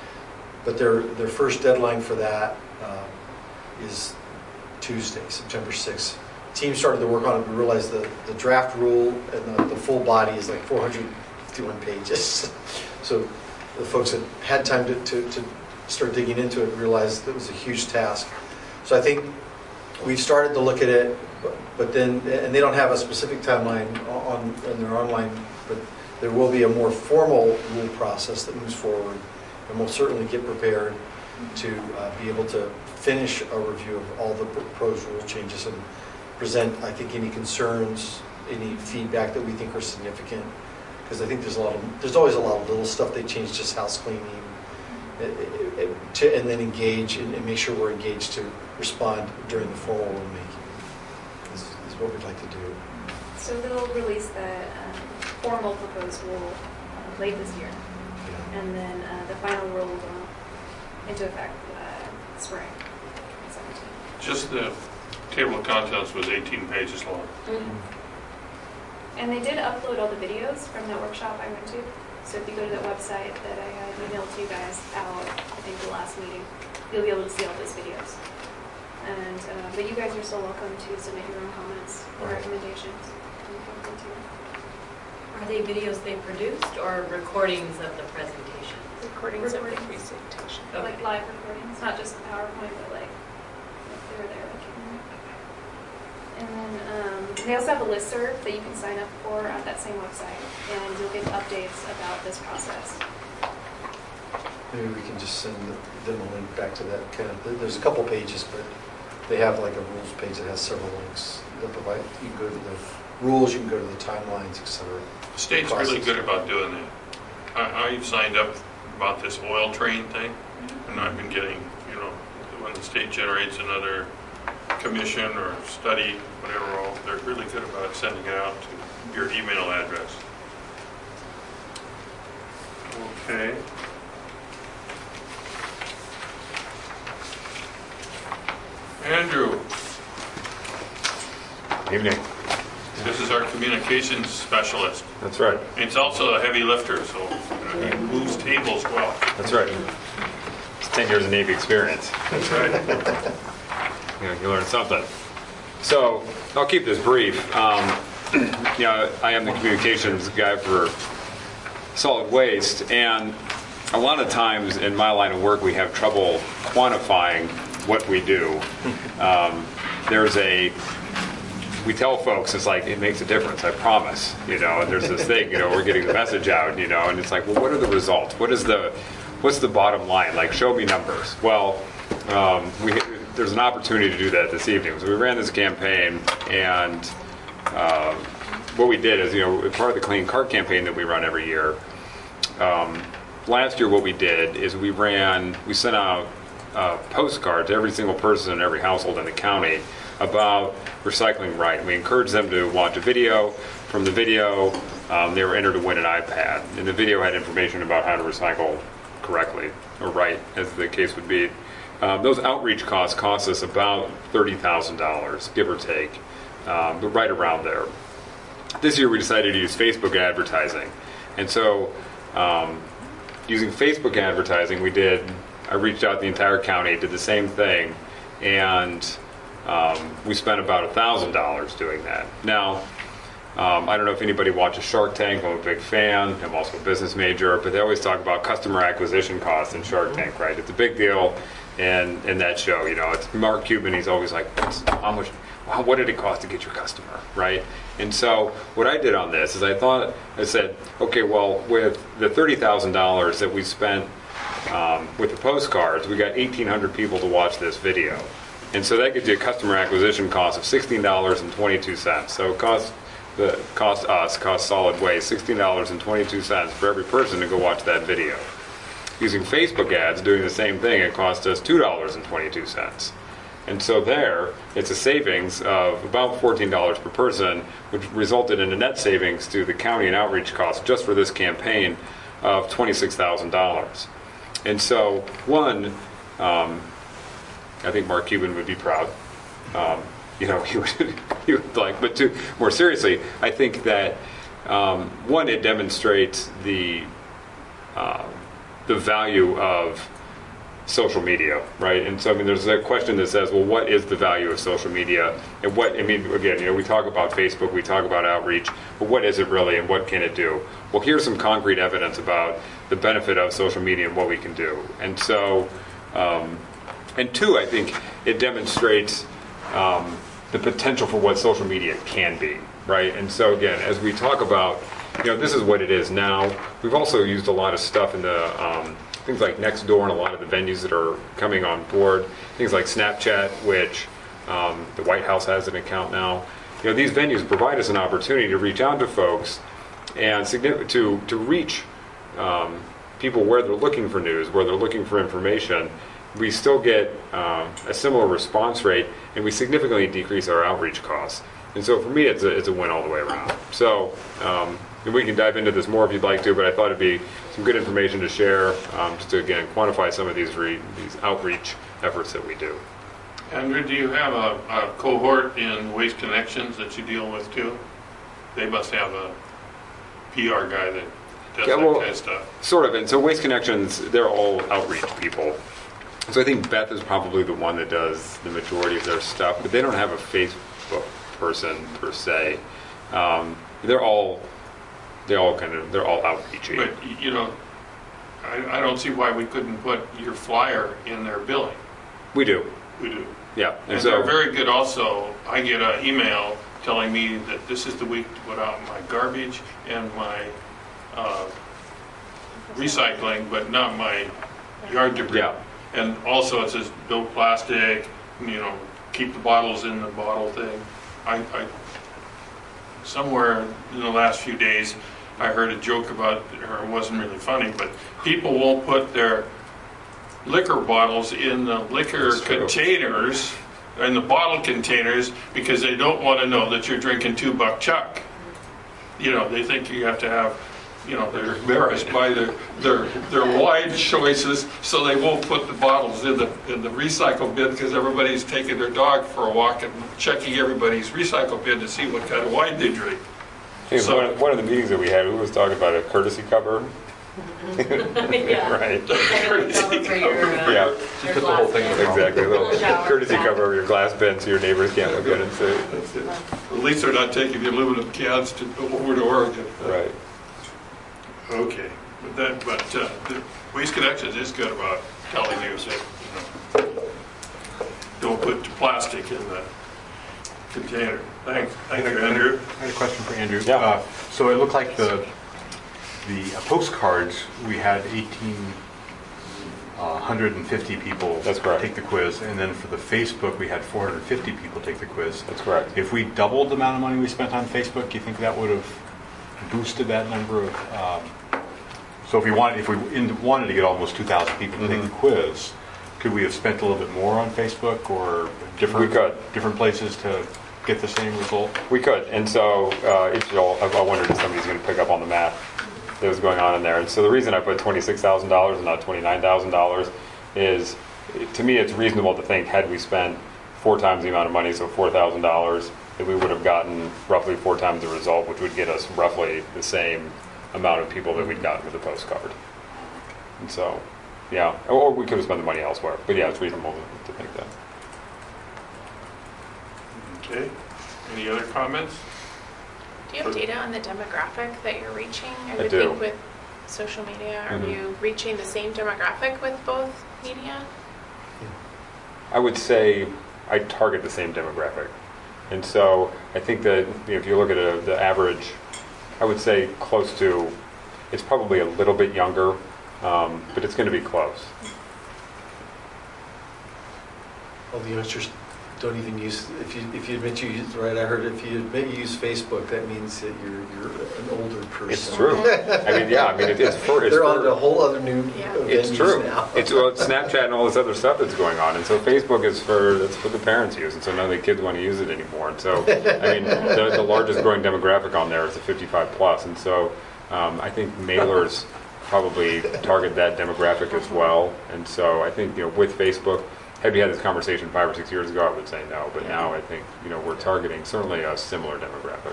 But their their first deadline for that uh, is Tuesday, September sixth. Team started to work on it. We realized the, the draft rule and the, the full body is like four hundred fifty-one pages. So the folks that had time to, to, to start digging into it realized it was a huge task. So I think we've started to look at it, but, but then, and they don't have a specific timeline on, on their online, but there will be a more formal rule process that moves forward, and we'll certainly get prepared to uh, be able to finish a review of all the proposed rule changes and present, I think, any concerns, any feedback that we think are significant, because I think there's a lot of, there's always a lot of little stuff they change, just house cleaning, it, it, it, to, and then engage and, and make sure we're engaged to respond during the formal rulemaking, is, is what we'd like to do. So they'll release the um, formal proposed rule uh, late this year, Yeah. and then uh, the final rule will go into effect uh, spring seventeen. Just the table of contents was eighteen pages long. Mm-hmm. And they did upload all the videos from that workshop I went to. So if you go to that website that I had emailed to you guys out, I think the last meeting, you'll be able to see all those videos. And uh, but you guys are still welcome to submit your own comments or recommendations. You're welcome to. Are they videos they produced or recordings of the presentation? Recordings of the Recordings. presentation. Like live recordings, not just the PowerPoint, but like if they were there. Like, and then um, they also have a listserv that you can sign up for at that same website, and you'll get updates about this process. Maybe we can just send them a link back to that kind of, there's a couple pages, but they have like a rules page that has several links that provide, you can go to the rules, you can go to the timelines, et cetera. The state's really good about doing that. I, I've signed up about this oil train thing, and I've been getting, you know, when the state generates another commission or study, whatever, all, they're really good about sending it out to your email address. Okay. Andrew, Evening. this is our communications specialist. That's right. He's also a heavy lifter, so you know, he moves tables well. That's right. It's ten years of Navy experience. That's right. You know, you learn something. So I'll keep this brief. Um, you know, I am the communications guy for solid waste, and a lot of times in my line of work, we have trouble quantifying what we do. Um, there's a we tell folks, it's like, it makes a difference, I promise, you know, and there's this thing, you know, we're getting the message out, you know, and it's like, well, what are the results? What is the, what's the bottom line? Like, show me numbers. Well, um, we, there's an opportunity to do that this evening. So we ran this campaign, and uh, what we did is, you know, part of the Clean Cart campaign that we run every year, um, last year what we did is we ran, we sent out a postcard to every single person in every household in the county about recycling right. We encouraged them to watch a video. From the video, um, they were entered to win an iPad. And the video had information about how to recycle correctly, or right, as the case would be. Um, those outreach costs cost us about thirty thousand dollars, give or take, um, but right around there. This year we decided to use Facebook advertising. And so um, using Facebook advertising, we did, I reached out to the entire county, did the same thing, and Um, we spent about one thousand dollars doing that. Now, um, I don't know if anybody watches Shark Tank. I'm a big fan. I'm also a business major, but they always talk about customer acquisition costs in Shark Tank, right? It's a big deal in, in that show. You know, it's Mark Cuban. He's always like, how much, well, what did it cost to get your customer, right? And so what I did on this is I thought, I said, okay, well, with the thirty thousand dollars that we spent um, with the postcards, we got eighteen hundred people to watch this video. And so that gives you a customer acquisition cost of sixteen dollars and twenty-two cents. So it costs, the, cost us, cost solid waste, sixteen dollars and twenty-two cents for every person to go watch that video. Using Facebook ads, doing the same thing, it cost us two dollars and twenty-two cents. And so there, it's a savings of about fourteen dollars per person, which resulted in a net savings to the county and outreach costs just for this campaign of twenty-six thousand dollars. And so, one, um, I think Mark Cuban would be proud. Um, you know, he would, he would like, but to, more seriously, I think that, um, one, it demonstrates the, uh, the value of social media, right? And so, I mean, there's a question that says, well, what is the value of social media? And what, I mean, again, you know, we talk about Facebook, we talk about outreach, but what is it really and what can it do? Well, here's some concrete evidence about the benefit of social media and what we can do. And so, um, and two, I think it demonstrates um, the potential for what social media can be, right? And so again, as we talk about, you know, this is what it is now. We've also used a lot of stuff in the um, things like Nextdoor and a lot of the venues that are coming on board. Things like Snapchat, which um, the White House has an account now. You know, these venues provide us an opportunity to reach out to folks and significant to to reach um, people where they're looking for news, where they're looking for information. We still get uh, a similar response rate, and we significantly decrease our outreach costs. And so for me, it's a, it's a win all the way around. So um, and we can dive into this more if you'd like to, but I thought it'd be some good information to share, um, just to, again, quantify some of these, re- these outreach efforts that we do. Andrew, do you have a, a cohort in Waste Connections that you deal with too? They must have a P R guy that does Yeah, that well, kind of stuff. Sort of. And so Waste Connections, they're all outreach people. So I think Beth is probably the one that does the majority of their stuff, but they don't have a Facebook person per se. Um, they're all, they all kind of, they're all outreachy. But, you know, I, I don't see why we couldn't put your flyer in their billing. We do. We do. Yeah. And, And so they're very good also. I get an email telling me that this is the week to put out my garbage and my uh, recycling, but not my yard debris. Yeah. And also it says no plastic, you know, keep the bottles in the bottle thing. I, I somewhere in the last few days I heard a joke about, or it wasn't really funny, but people won't put their liquor bottles in the liquor That's true. containers in the bottle containers because they don't want to know that you're drinking two buck chuck. You know, they think you have to have, you know, they're embarrassed by their, their, their wide choices, so they won't put the bottles in the, in the recycle bin because everybody's taking their dog for a walk and checking everybody's recycle bin to see what kind of wine they drink. Hey, So- one, of, one of the meetings that we had, we was talking about a courtesy cover. Yeah. Right. Cover for your, uh, Yeah. your put the glass whole thing in the bin. Exactly. A little Shower courtesy cap. cover over your glass bin so your neighbors can't look at it and say, That's it. At least they're not taking the aluminum cans to, over to Oregon. right. Okay, but that, but uh, the Waste Connections is good about telling you that, you know, don't put plastic in the container. Thanks, thank you, Andrew. I had a question for Andrew. Yeah. Uh, So it looked like the, the uh, postcards, we had eighteen, uh, one hundred fifty people That's correct. take the quiz, and then for the Facebook, we had four hundred fifty people take the quiz. That's correct. If we doubled the amount of money we spent on Facebook, do you think that would have boosted that number of, um, so if we wanted, if we in- wanted to get almost two thousand people to take the quiz, could we have spent a little bit more on Facebook or different? We could. Different places to get the same result? We could, and so uh, each of y'all, I I wondered if somebody's going to pick up on the math that was going on in there. And so the reason I put twenty-six thousand dollars and not twenty-nine thousand dollars is, to me, it's reasonable to think had we spent four times the amount of money, so four thousand dollars, that we would have gotten roughly four times the result, which would get us roughly the same amount of people that we'd gotten with the postcard. And so, yeah, or we could have spent the money elsewhere. But yeah, it's reasonable to, to think that. Okay, any other comments? Do you have data on the demographic that you're reaching? I I would do. think with social media, are Mhm. you reaching the same demographic with both media? I would say I target the same demographic. And so I think that, you know, if you look at a, the average, I would say close to, it's probably a little bit younger, um, but it's going to be close. Well, the youngsters don't even use, if you, if you admit you use, right, I heard if you admit you use Facebook, that means that you're, you're an older person. It's true. I mean, yeah, I mean, it, it's for, it's They're for, on a whole other new Yeah. It's venues true. now. It's well, it's Snapchat and all this other stuff that's going on, and so Facebook is for that's for the parents use, and so none of the kids want to use it anymore. And so, I mean, the, the largest growing demographic on there is the fifty-five plus, and so um, I think mailers probably target that demographic as well. And so I think, you know, with Facebook, had we had this conversation five or six years ago, I would say no, but now I think, you know, we're targeting certainly a similar demographic.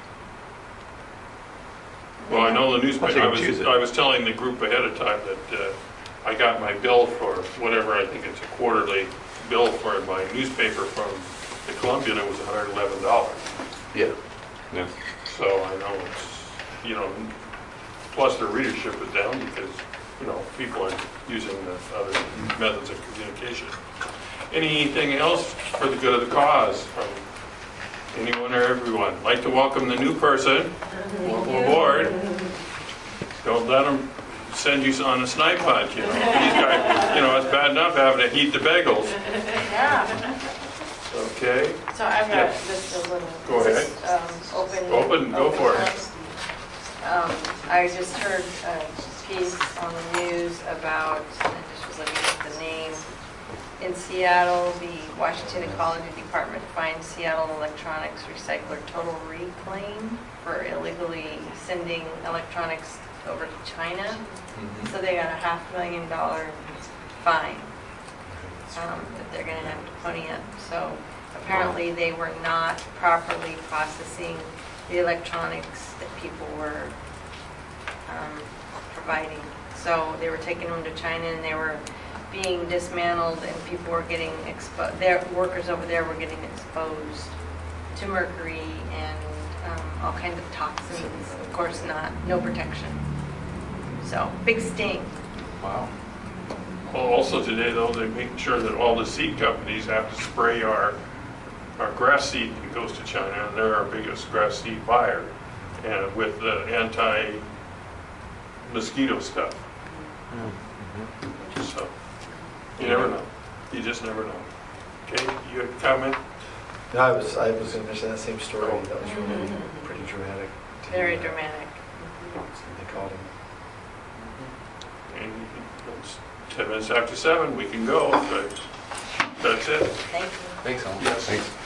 Well, I know the newspaper, I Once you choose was, it. I was telling the group ahead of time that uh, I got my bill for whatever, I think it's a quarterly bill for my newspaper from the Columbian, it was one hundred eleven dollars. Yeah. Yeah. So I know it's, you know, plus their readership is down because, you know, people are using the other methods of communication. Anything else for the good of the cause from anyone or everyone? I'd like to welcome the new person. Welcome aboard. Don't let them send you on a snipe hunt, you know. These guys, you know, it's bad enough having to heat the bagels. Yeah. Okay? So I've Yeah. got just a little. Go ahead. just, um, Open. Open, go for it. house. Um, I just heard a piece on the news about, I just was looking at the name, in Seattle, the Washington Ecology Department fined Seattle Electronics Recycler total reclaim for illegally sending electronics over to China. So they got a half million dollar fine um, that they're going to have to pony up. So apparently they were not properly processing the electronics that people were um, providing. So they were taking them to China and they were being dismantled and people were getting exposed, their workers over there were getting exposed to mercury and um, all kinds of toxins. Of course not, no protection. So, big sting. Wow. Well, also today, though, they make sure that all the seed companies have to spray our, our grass seed that goes to China, and they're our biggest grass seed buyer, and with the anti-mosquito stuff. So, you never know. You just never know. Okay, you had a comment? No, I was, I was going to mention that same story. That was really pretty dramatic. to Very hear that. dramatic. They called him. And it's ten minutes after seven, we can go, but Thank you. That's it? Thank you. Thanks, Alan. Yes. Thanks.